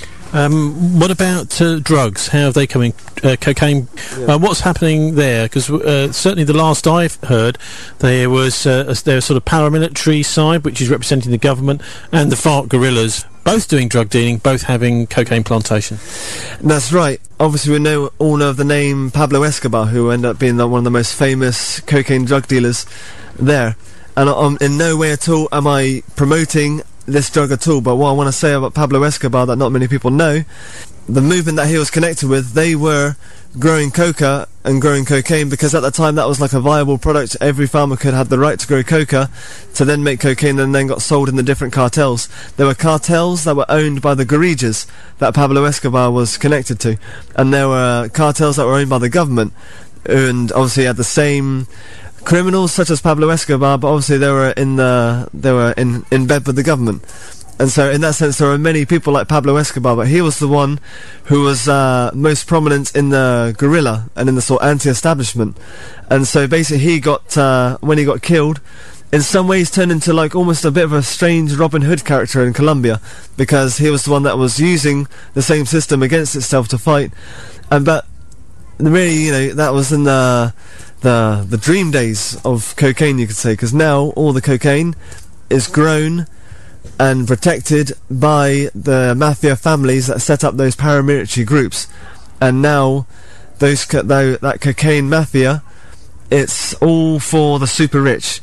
Um, what about uh, drugs? How have they come in? Uh, cocaine. Yeah. Uh, what's happening there? Because uh, certainly the last I've heard, there was uh, a, there was sort of paramilitary side, which is representing the government, and the FARC guerrillas, both doing drug dealing, both having cocaine plantation. That's right. Obviously, we know all know of the name Pablo Escobar, who ended up being the, one of the most famous cocaine drug dealers there. And um, in no way at all am I promoting this drug at all, but what I want to say about Pablo Escobar that not many people know, the movement that he was connected with, they were growing coca and growing cocaine, because at the time that was like a viable product. Every farmer could have the right to grow coca to then make cocaine, and then got sold in the different cartels. There were cartels that were owned by the guerrillas that Pablo Escobar was connected to, and there were cartels that were owned by the government, and obviously had the same criminals such as Pablo Escobar, but obviously they were in the they were in in bed with the government. And so in that sense there are many people like Pablo Escobar, but he was the one who was uh, most prominent in the guerrilla and in the sort of anti-establishment. And so basically he got uh, when he got killed, in some ways turned into like almost a bit of a strange Robin Hood character in Colombia, because he was the one that was using the same system against itself to fight. And but really, you know, that was in the the the dream days of cocaine, you could say, because now all the cocaine is grown and protected by the mafia families that set up those paramilitary groups, and now those co- though, that cocaine mafia, it's all for the super rich,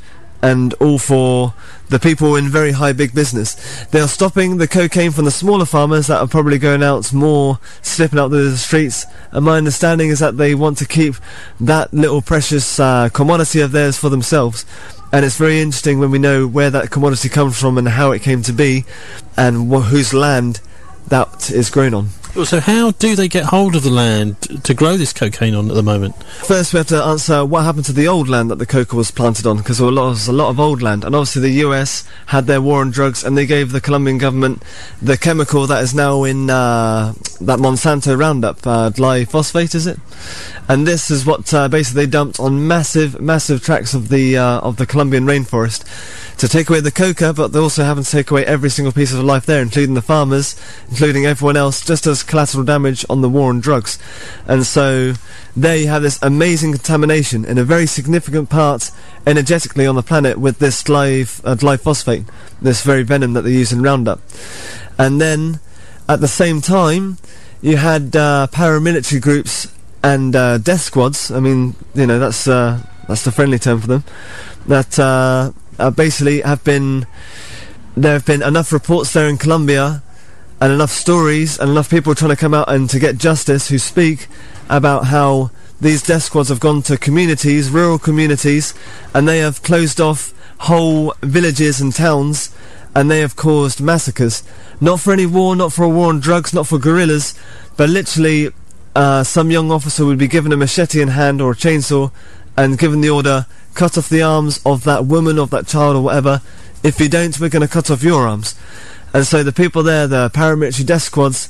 and all for the people in very high big business. They are stopping the cocaine from the smaller farmers that are probably going out more, slipping out the streets, and my understanding is that they want to keep that little precious uh, commodity of theirs for themselves. And it's very interesting when we know where that commodity comes from and how it came to be, and wh- whose land that is grown on. So how do they get hold of the land to grow this cocaine on at the moment? First we have to answer what happened to the old land that the coca was planted on, because there was a lot of old land, and obviously the U S had their war on drugs, and they gave the Colombian government the chemical that is now in uh, that Monsanto Roundup, uh, glyphosate, is it? And this is what uh, basically they dumped on massive, massive tracts of the uh, of the Colombian rainforest to take away the coca, but they also happen to take away every single piece of life there, including the farmers, including everyone else, just as collateral damage on the war on drugs. And so there you have this amazing contamination in a very significant part energetically on the planet with this glyph- uh, glyphosate, this very venom that they use in Roundup. And then at the same time you had uh, paramilitary groups and uh, death squads. I mean, you know, that's uh, that's the friendly term for them, that uh, uh, basically have been, there have been enough reports there in Colombia and enough stories and enough people trying to come out and to get justice who speak about how these death squads have gone to communities, rural communities, and they have closed off whole villages and towns, and they have caused massacres. Not for any war, not for a war on drugs, not for guerrillas, but literally uh, some young officer would be given a machete in hand or a chainsaw and given the order, cut off the arms of that woman, of that child or whatever. If you don't, we're going to cut off your arms. And so the people there, the paramilitary death squads,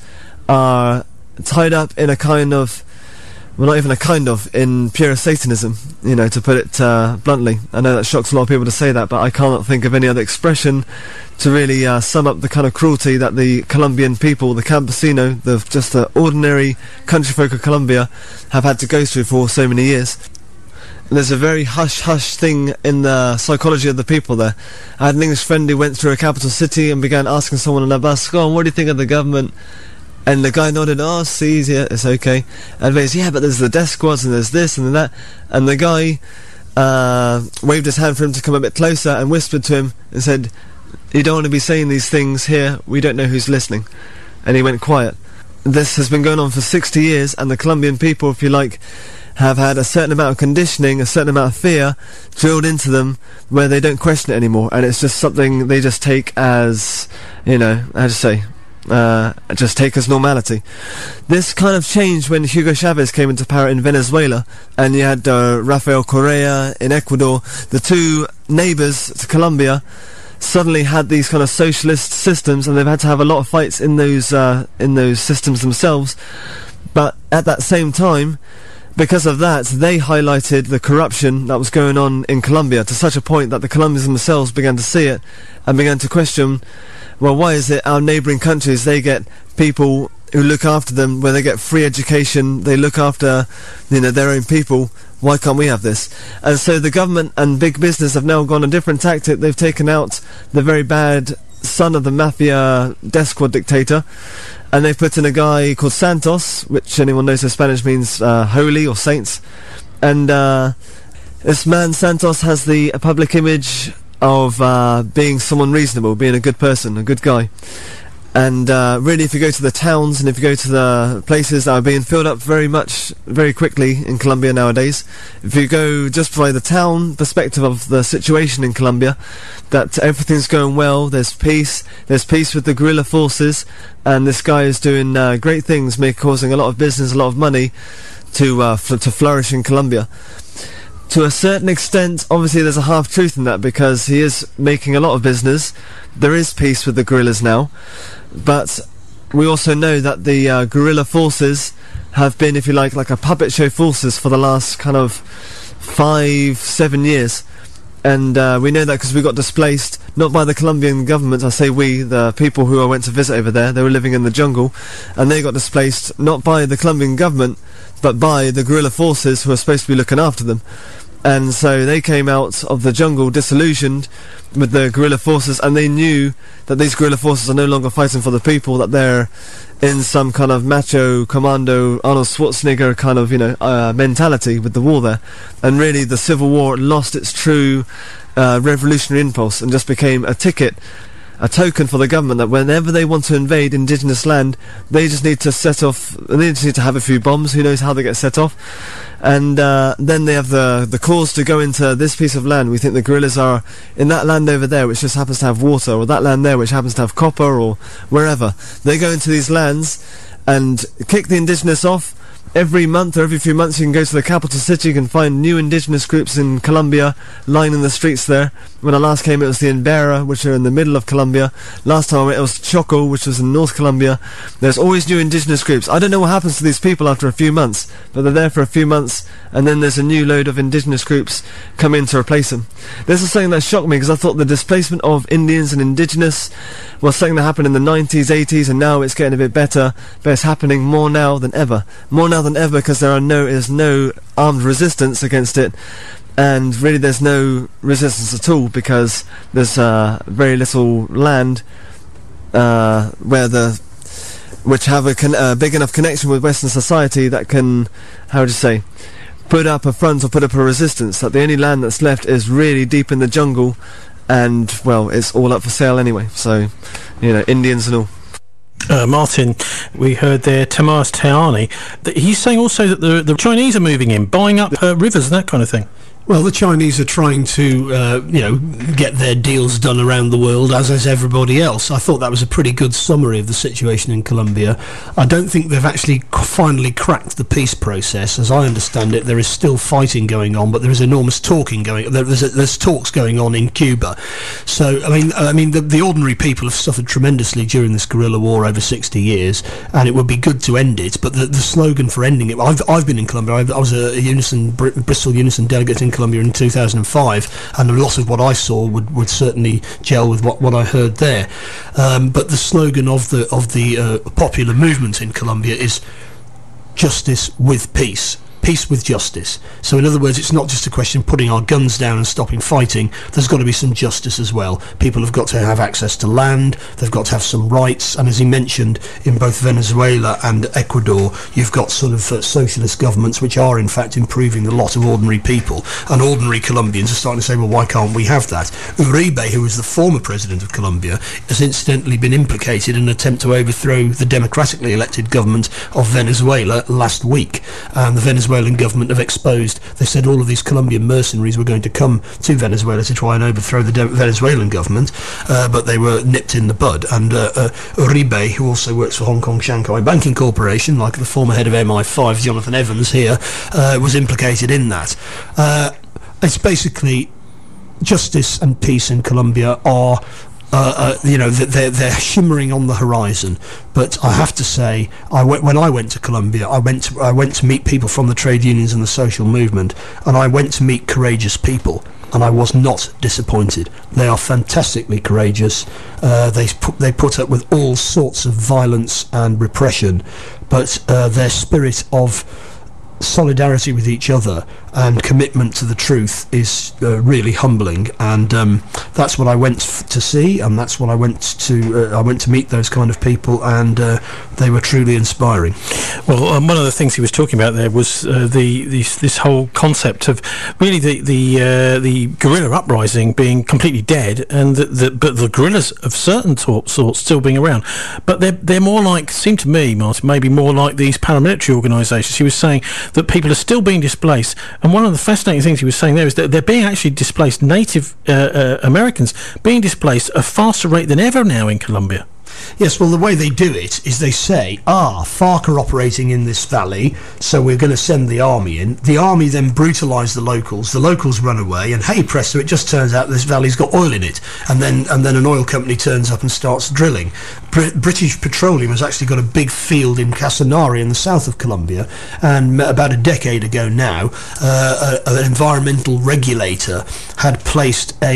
are tied up in a kind of, well, not even a kind of, in pure Satanism, you know, to put it uh, bluntly. I know that shocks a lot of people to say that, but I cannot think of any other expression to really uh, sum up the kind of cruelty that the Colombian people, the campesino, the just the ordinary country folk of Colombia, have had to go through for so many years. There's a very hush-hush thing in the psychology of the people there. I had an English friend who went through a capital city and began asking someone on a bus, "Go on, what do you think of the government?" And the guy nodded, "Oh, see, yeah, it's okay." And he goes, "Yeah, but there's the death squads and there's this and that." And the guy uh, waved his hand for him to come a bit closer and whispered to him and said, "You don't want to be saying these things here, we don't know who's listening." And he went quiet. This has been going on for sixty years, and the Colombian people, if you like, have had a certain amount of conditioning, a certain amount of fear drilled into them where they don't question it anymore, and it's just something they just take as, you know, how to say, uh, just take as normality. This kind of changed when Hugo Chavez came into power in Venezuela, and you had uh, Rafael Correa in Ecuador. The two neighbours to Colombia suddenly had these kind of socialist systems, and they've had to have a lot of fights in those uh, in those systems themselves. But at that same time, because of that, they highlighted the corruption that was going on in Colombia to such a point that the Colombians themselves began to see it and began to question, well, why is it our neighbouring countries, they get people who look after them, where they get free education, they look after, you know, their own people, why can't we have this? And so the government and big business have now gone a different tactic. They've taken out the very bad son of the mafia death squad dictator, and they've put in a guy called Santos, which anyone knows in Spanish means uh, holy or saints. And uh, this man Santos has the a public image of uh, being someone reasonable, being a good person, a good guy. And uh, really, if you go to the towns and if you go to the places that are being filled up very much, very quickly in Colombia nowadays, if you go just by the town perspective of the situation in Colombia, that everything's going well, there's peace, there's peace with the guerrilla forces, and this guy is doing uh, great things, make, causing a lot of business, a lot of money to uh, f- to flourish in Colombia. To a certain extent, obviously there's a half-truth in that, because he is making a lot of business, there is peace with the guerrillas now, but we also know that the uh, guerrilla forces have been, if you like, like a puppet show forces for the last kind of five, seven years. And uh, we know that because we got displaced, not by the Colombian government, I say we, the people who I went to visit over there, they were living in the jungle, and they got displaced not by the Colombian government, but by the guerrilla forces who are supposed to be looking after them. And so they came out of the jungle disillusioned with the guerrilla forces, and they knew that these guerrilla forces are no longer fighting for the people, that they're in some kind of macho commando Arnold Schwarzenegger kind of, you know, uh, mentality with the war there. And really the Civil War lost its true uh, revolutionary impulse and just became a ticket, a token for the government that whenever they want to invade indigenous land, they just need to set off, they just need to have a few bombs, who knows how they get set off, and uh, then they have the the cause to go into this piece of land. We think the guerrillas are in that land over there, which just happens to have water, or that land there, which happens to have copper, or wherever. They go into these lands and kick the indigenous off. Every month or every few months you can go to the capital city, you can find new indigenous groups in Colombia lining the streets there. When I last came it was the Embera, which are in the middle of Colombia. Last time it was Choco, which was in North Colombia. There's always new indigenous groups. I don't know what happens to these people after a few months, but they're there for a few months and then there's a new load of indigenous groups come in to replace them. This is something that shocked me because I thought the displacement of Indians and indigenous was something that happened in the nineties, eighties, and now it's getting a bit better, but it's happening more now than ever. More now than ever because there are no is no armed resistance against it, and really there's no resistance at all because there's uh, very little land uh, where the which have a con uh, big enough connection with Western society that can, how would you say, put up a front or put up a resistance. That the only land that's left is really deep in the jungle, and well, it's all up for sale anyway. So, you know, Indians and all. Uh, Martin, we heard there Tamas Teani. He's saying also that the, the Chinese are moving in, buying up uh, rivers and that kind of thing. Well, the Chinese are trying to, uh, you know, get their deals done around the world, as is everybody else. I thought that was a pretty good summary of the situation in Colombia. I don't think they've actually finally cracked the peace process. As I understand it, there is still fighting going on, but there is enormous talking going on. There's, there's talks going on in Cuba. So, I mean, I mean, the, the ordinary people have suffered tremendously during this guerrilla war over sixty years, and it would be good to end it. But the, the slogan for ending it, I've, I've been in Colombia. I, I was a Unison, Br Bristol Unison delegate in Colombia in two thousand five, and a lot of what I saw would, would certainly gel with what, what I heard there. Um, but the slogan of the of the uh, popular movement in Colombia is justice with peace. Peace with justice. So in other words, it's not just a question of putting our guns down and stopping fighting. There's got to be some justice as well. People have got to have access to land, they've got to have some rights, and as he mentioned, in both Venezuela and Ecuador, you've got sort of uh, socialist governments which are in fact improving the lot of ordinary people, and ordinary Colombians are starting to say, well, why can't we have that? Uribe, who was the former president of Colombia, has incidentally been implicated in an attempt to overthrow the democratically elected government of Venezuela last week, and the Venezuelan government have exposed, they said all of these Colombian mercenaries were going to come to Venezuela to try and overthrow the De Venezuelan government, uh, but they were nipped in the bud. And uh, uh, Uribe, who also works for Hong Kong Shanghai Banking Corporation, like the former head of M I five, Jonathan Evans here, uh, was implicated in that. Uh, it's basically justice and peace in Colombia are Uh, uh, you know, they're, they're shimmering on the horizon. But I have to say, I went, when I went to Colombia, I went to, I went to meet people from the trade unions and the social movement, and I went to meet courageous people, and I was not disappointed. They are fantastically courageous. Uh, they, put, they put up with all sorts of violence and repression, but uh, their spirit of solidarity with each other and commitment to the truth is uh, really humbling, and um, that's what I went f to see, and that's what I went to uh, I went to meet those kind of people, and uh, they were truly inspiring. Well, um, one of the things he was talking about there was uh, the this, this whole concept of really the the uh, the guerrilla uprising being completely dead, and the, the, but the guerrillas of certain sorts still being around, but they're they're more like, seem to me, Martin, maybe more like these paramilitary organisations. He was saying that people are still being displaced. And one of the fascinating things he was saying there is that they're being actually displaced, Native uh, uh, Americans being displaced at a faster rate than ever now in Colombia. Yes, well, the way they do it is they say, ah, FARC are operating in this valley, so we're going to send the army in. The army then brutalise the locals. The locals run away, and hey, presto, it just turns out this valley's got oil in it. And then and then an oil company turns up and starts drilling. Br British Petroleum has actually got a big field in Casanare in the south of Colombia, and about a decade ago now, uh, a, an environmental regulator had placed a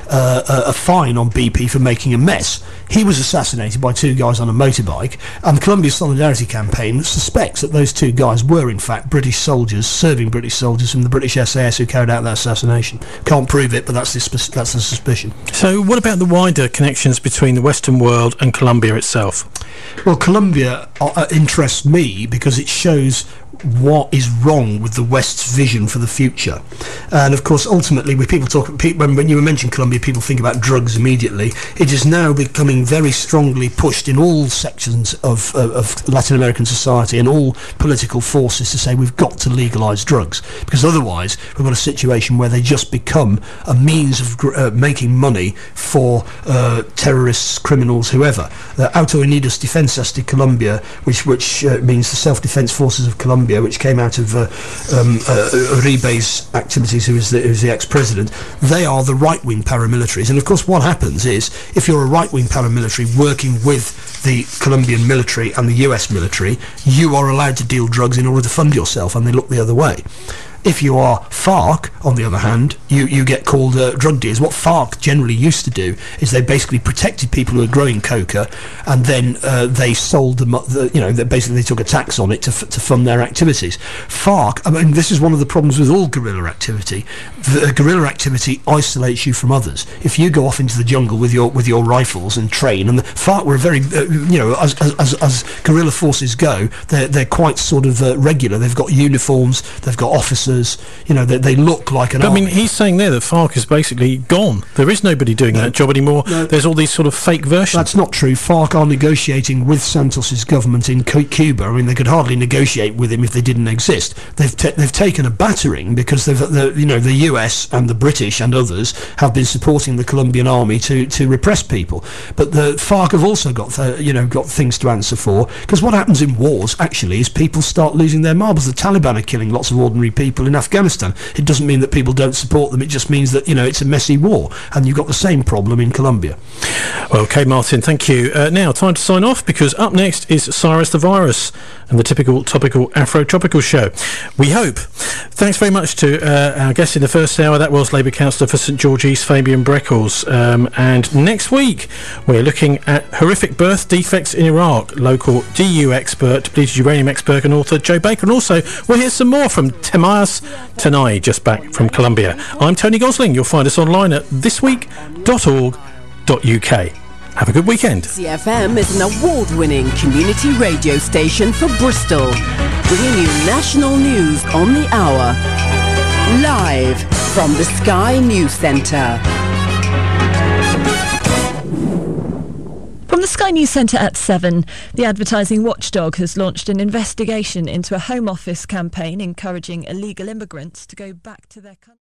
uh, a, a fine on B P for making a mess. He was assassinated by two guys on a motorbike, and the Colombia Solidarity Campaign suspects that those two guys were in fact British soldiers, serving British soldiers from the British S A S who carried out that assassination. Can't prove it, but that's the, sp- that's the suspicion. So what about the wider connections between the Western world and Colombia itself? Well, Colombia uh, interests me because it shows what is wrong with the West's vision for the future. And of course, ultimately, when people talk, when, when you mention Colombia, people think about drugs immediately. It is now becoming very strongly pushed in all sections of, of, of Latin American society and all political forces to say we've got to legalise drugs, because otherwise we've got a situation where they just become a means of gr- uh, making money for uh, terrorists, criminals, whoever. The Auto Unidos Defensas de Colombia, which which uh, means the self-defence forces of Colombia, which came out of uh, um, uh, Uribe's activities, who is the, who's the ex-president, they are the right-wing paramilitaries. And of course what happens is, if you're a right-wing paramilitary working with the Colombian military and the U S military, you are allowed to deal drugs in order to fund yourself, and they look the other way. If you are FARC, on the other hand, you, you get called uh, drug dealers. What FARC generally used to do is they basically protected people who were growing coca, and then uh, they sold them, the, you know, they basically they took a tax on it to, f- to fund their activities. FARC, I mean, this is one of the problems with all guerrilla activity. The uh, guerrilla activity isolates you from others. If you go off into the jungle with your with your rifles and train, and the FARC were very, uh, you know, as, as, as guerrilla forces go, they're, they're quite sort of uh, regular. They've got uniforms, they've got officers, you know, they, they look like an but, army. I mean, he's saying there that FARC is basically gone. There is nobody doing no, that job anymore. No, there's all these sort of fake versions. That's not true. FARC are negotiating with Santos's government in Cuba. I mean, they could hardly negotiate with him if they didn't exist. They've ta- they've taken a battering because they've, the, you know, the U S and the British and others have been supporting the Colombian army to, to repress people. But the FARC have also got uh, you know got things to answer for, because what happens in wars actually is people start losing their marbles. The Taliban are killing lots of ordinary people in Afghanistan. It doesn't mean that people don't support them. It just means that, you know, it's a messy war, and you've got the same problem in Colombia. Well, Kay Martin, thank you. Uh, now, time to sign off, because up next is Cyrus the Virus and the typical topical Afro-Tropical show. We hope. Thanks very much to uh, our guest in the first hour. That was Labour Councillor for St George East, Fabian Breckles. Um, and next week, we're looking at horrific birth defects in Iraq. Local D U expert, depleted uranium expert and author Joe Baker. And also, we'll hear some more from Temayas Tanai, just back from Colombia. I'm Tony Gosling. You'll find us online at this week dot org dot U K. Have a good weekend. C F M is an award-winning community radio station for Bristol, bringing you national news on the hour. Live from the Sky News Centre. From the Sky News Centre at seven, the advertising watchdog has launched an investigation into a Home Office campaign encouraging illegal immigrants to go back to their country.